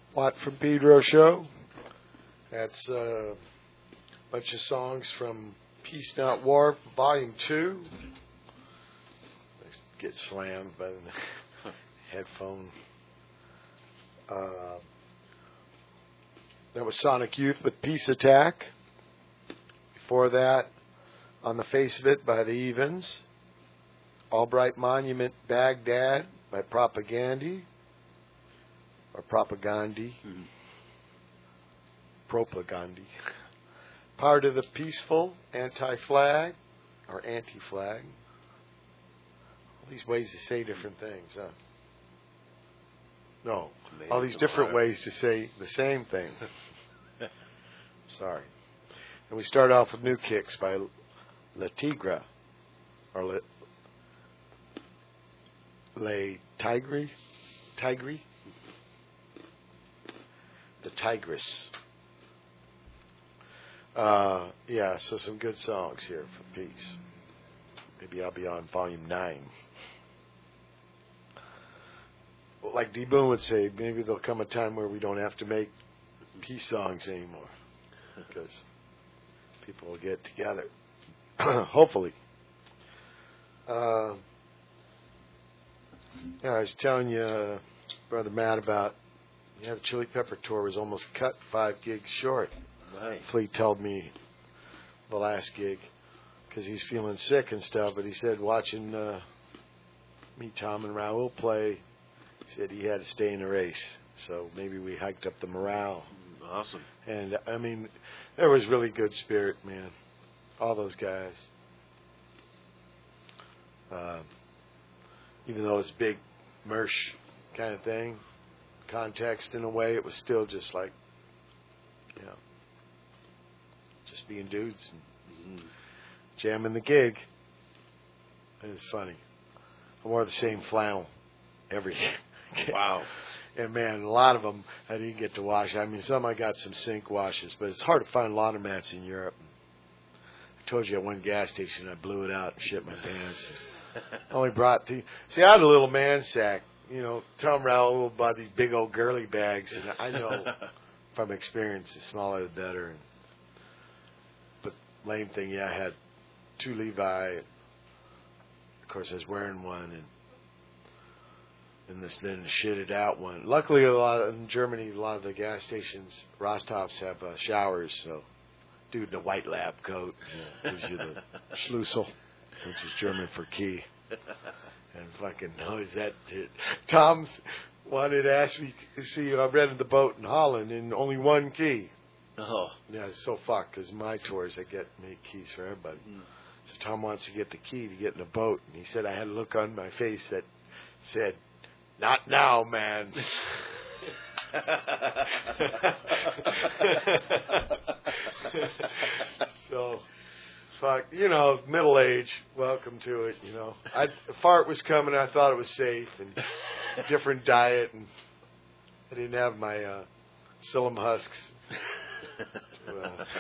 Speaker 1: Watt from Pedro show. That's a bunch of songs from Peace Not War, Volume two. Let's get slammed by the headphone. Uh, that was Sonic Youth with Peace Attack. Before that, On the Face of It by the Evens. Albright Monument, Baghdad by Propagandhi. Or Propagandhi. Mm-hmm. Propagandhi. Part of the Peaceful, Anti-Flag, or Anti-Flag. All these ways to say different things, huh? No, all these different ways to say the same thing. Sorry. And we start off with New Kicks by La Tigra, or Le, Le Tigre, Tigre, the Tigress. Uh, yeah, so some good songs here for Peace. Maybe I'll be on volume nine. Well, like D Boon would say, maybe there'll come a time where we don't have to make peace songs anymore because people will get together. Hopefully. Uh, yeah, I was telling you, uh, Brother Matt, about yeah, the Chili Pepper tour was almost cut five gigs short.
Speaker 3: Right.
Speaker 1: Fleet told me the last gig because he's feeling sick and stuff, but he said watching uh, me, Tom, and Raul play, he said he had to stay in the race. So maybe we hiked up the morale.
Speaker 3: Awesome.
Speaker 1: And, I mean, there was really good spirit, man. All those guys. Uh, even though it's big merch kind of thing, context in a way, it was still just like, you know, just being dudes and mm-hmm. jamming the gig. It was funny. I wore the same flannel every
Speaker 3: Wow.
Speaker 1: And, man, a lot of them I didn't get to wash. I mean, some I got some sink washes, but it's hard to find laundromats in Europe. I told you at one gas station I blew it out and shit my pants. I only brought the... See, I had a little man sack. You know, Tom Raoul bought these big old girly bags, and I know from experience the smaller the better. And, but lame thing, yeah, I had two Levi. Of course, I was wearing one, and and this then shitted out one. Luckily, a lot in Germany, a lot of the gas stations, Rostovs have uh, showers. So, dude in a white lab coat you know, gives you the Schlüssel, which is German for key. And fucking, how is that? Tom's wanted to ask me to see. I rented the boat in Holland and only one key.
Speaker 3: Oh,
Speaker 1: yeah, it's so fucked because my tours I get make keys for everybody. Mm. So Tom wants to get the key to get in the boat, and he said I had a look on my face that said, "Not now, man." So, fuck, you know, middle age, welcome to it, you know. I, a fart was coming, I thought it was safe, and different diet, and I didn't have my uh, psyllium husks. uh,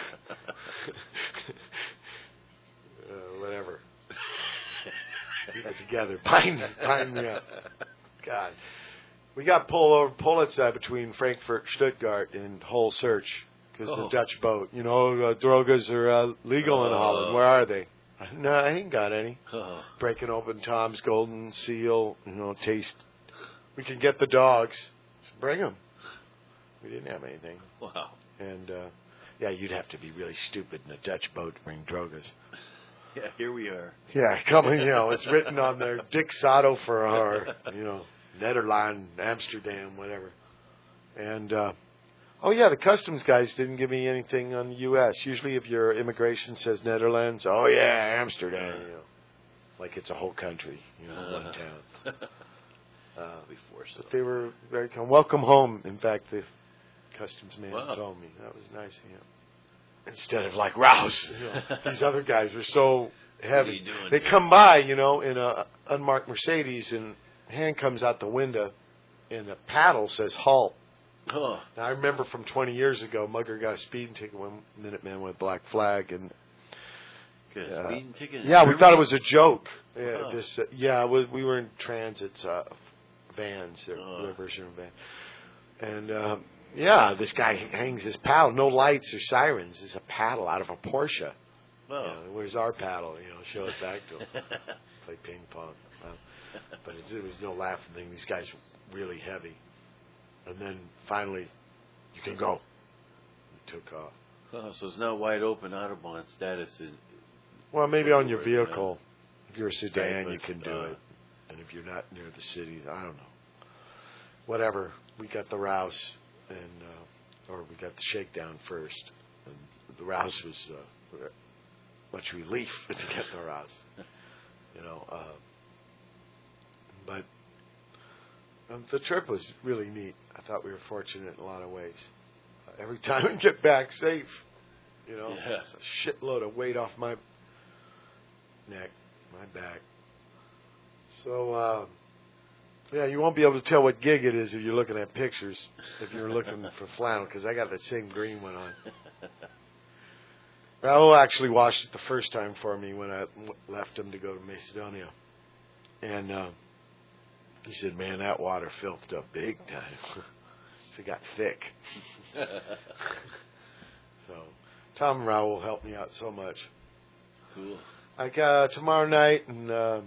Speaker 1: uh, whatever. Get together, bind, bind me up. God. We got pulled over Pulitzer between Frankfurt, Stuttgart, and Hull Search because oh. the Dutch boat. You know, uh, drogas are uh, legal in Holland. Where are they? No, I ain't got any. Oh. Breaking open Tom's Golden Seal, you know, taste. We can get the dogs. Bring them. We didn't have anything.
Speaker 3: Wow.
Speaker 1: And, uh, yeah, you'd have to be really stupid in a Dutch boat to bring drogas.
Speaker 3: Yeah, here we are.
Speaker 1: Yeah, coming, you know, it's written on there, Dick Sato for our, you know, Nederland, Amsterdam, whatever. And, uh, oh, yeah, the customs guys didn't give me anything on the U S Usually if your immigration says Netherlands, oh, yeah, Amsterdam, you know, like it's a whole country, you know, uh, one town. Uh,
Speaker 3: Before so.
Speaker 1: But they were very calm. Welcome home, in fact, the customs man
Speaker 3: wow.
Speaker 1: told me. That was nice of him. Instead of like, rouse, you know, these other guys were so heavy. They come by, you know, in a unmarked Mercedes, and hand comes out the window, and the paddle says halt.
Speaker 3: Oh.
Speaker 1: Now, I remember from twenty years ago, Mugger got a speeding ticket, one Minuteman with a black flag, and
Speaker 3: got a
Speaker 1: uh,
Speaker 3: speeding ticket.
Speaker 1: Yeah, we thought it was a joke. Yeah,
Speaker 3: oh.
Speaker 1: this, uh, yeah, we, we were in transits, uh, vans, their,
Speaker 3: oh.
Speaker 1: their version of van, and. Um, Yeah, this guy hangs his paddle. No lights or sirens. It's a paddle out of a Porsche.
Speaker 3: Well,
Speaker 1: You know, where's our paddle? You know, show it back to him. Play ping pong. Well, but it's, it was no laughing thing. These guys were really heavy. And then finally, you can go. We took off.
Speaker 3: Oh, so it's not wide open Autobahn status. In,
Speaker 1: Well, maybe on your
Speaker 3: Right, yeah.
Speaker 1: vehicle. If you're a sedan,
Speaker 3: Right,
Speaker 1: you can
Speaker 3: but,
Speaker 1: do
Speaker 3: uh,
Speaker 1: it. And if you're not near the cities, I don't know. Whatever. We got the Rouse, and uh, or we got the shakedown first. And the Rouse was uh, much relief to get the Rouse. You know. Uh, but um, the trip was really neat. I thought we were fortunate in a lot of ways. Uh, every time we get back safe, you know,
Speaker 3: Yeah.
Speaker 1: it's a shitload of weight off my neck, my back. So, uh, yeah, you won't be able to tell what gig it is if you're looking at pictures, if you're looking for flannel, because I got that same green one on. Raul actually washed it the first time for me when I w- left him to go to Macedonia. And uh, he said, man, that water filthed up big time. So it got thick. So Tom and Raul helped me out so much.
Speaker 3: Cool.
Speaker 1: Like uh, tomorrow night and uh,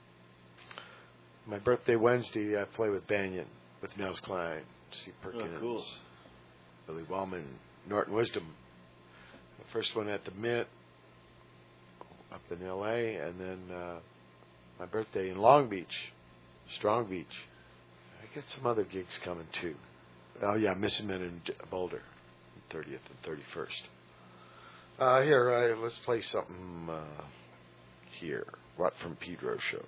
Speaker 1: my birthday Wednesday, I play with Banyan, with Nels Klein, Steve Perkins,
Speaker 3: Oh, cool.
Speaker 1: Billy Wellman, Norton Wisdom. The first one at the Mint up in L A, and then uh, my birthday in Long Beach, Strong Beach. I got some other gigs coming too. Oh yeah, Missing Men in Boulder, thirtieth and thirty-first. Uh, here, uh, let's play something uh, here. What from Pedro Show.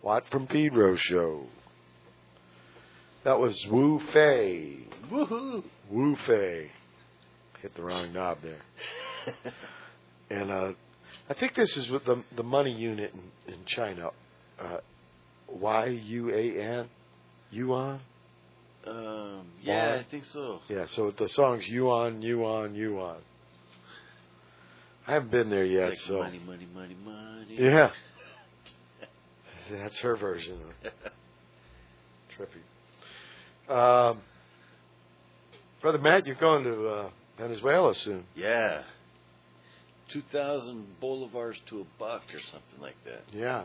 Speaker 1: Watt from Pedro Show. That was Wu Fei.
Speaker 3: Woohoo!
Speaker 1: Wu Fei. Hit the wrong knob there. And uh, I think this is with the the money unit in, in China. Uh, Y U A N? Yuan?
Speaker 3: Um, yeah,
Speaker 1: Yuan?
Speaker 3: I think so.
Speaker 1: Yeah, so the song's Yuan, Yuan, Yuan. I haven't been there yet,
Speaker 3: Like
Speaker 1: so.
Speaker 3: money, money, money, money.
Speaker 1: Yeah. That's her version of it. Trippy. Um, Brother Matt, you're going to uh, Venezuela soon.
Speaker 3: Yeah. Two thousand bolivars to a buck or something like that.
Speaker 1: Yeah.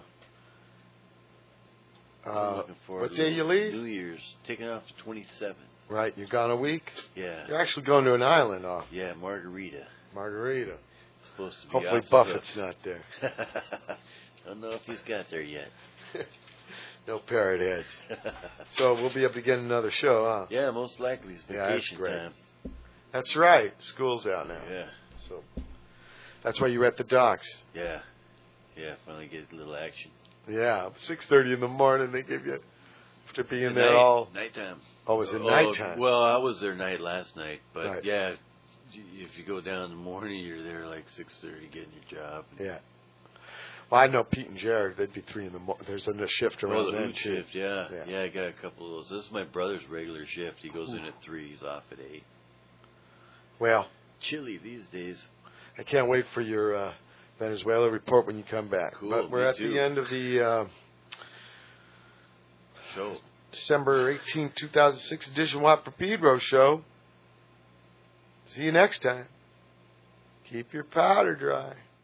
Speaker 3: I'm
Speaker 1: Uh,
Speaker 3: looking forward
Speaker 1: what
Speaker 3: to
Speaker 1: day you leave?
Speaker 3: New Year's. Taking off the twenty-seventh.
Speaker 1: Right, you're gone a week?
Speaker 3: Yeah.
Speaker 1: You're actually going to an island off.
Speaker 3: Yeah, Margarita.
Speaker 1: Margarita.
Speaker 3: It's supposed to be
Speaker 1: Hopefully
Speaker 3: off the
Speaker 1: Buffett's
Speaker 3: hook.
Speaker 1: not there.
Speaker 3: Don't know if he's got there yet.
Speaker 1: No parrot heads. So we'll be able to get another show, huh?
Speaker 3: Yeah, most likely it's
Speaker 1: Yeah, that's
Speaker 3: vacation
Speaker 1: great.
Speaker 3: time.
Speaker 1: That's right. School's out now.
Speaker 3: Yeah.
Speaker 1: So that's why you're at the docks.
Speaker 3: Yeah. Yeah, finally get a little action.
Speaker 1: Yeah, six thirty in the morning. They give you to be in
Speaker 3: At
Speaker 1: there
Speaker 3: night,
Speaker 1: all.
Speaker 3: nighttime.
Speaker 1: Oh, was it
Speaker 3: Oh,
Speaker 1: nighttime?
Speaker 3: Well, I was there night last night, but
Speaker 1: Right.
Speaker 3: yeah, if you go down in the morning, you're there like six thirty getting your job.
Speaker 1: Yeah. Well, I know Pete and Jared. They'd be three in the morning. There's a shift around
Speaker 3: Oh, the
Speaker 1: then
Speaker 3: hoot
Speaker 1: too.
Speaker 3: shift, yeah.
Speaker 1: Yeah.
Speaker 3: yeah. I got a couple of those. This is my brother's regular shift. He goes in at three. He's off at eight.
Speaker 1: Well,
Speaker 3: Chilly these days.
Speaker 1: I can't wait for your uh, Venezuela report when you come back.
Speaker 3: Cool,
Speaker 1: But we're
Speaker 3: me
Speaker 1: at
Speaker 3: too.
Speaker 1: the end of the uh,
Speaker 3: Show.
Speaker 1: December eighteenth, two thousand six edition Watt for Pedro show. See you next time. Keep your powder dry.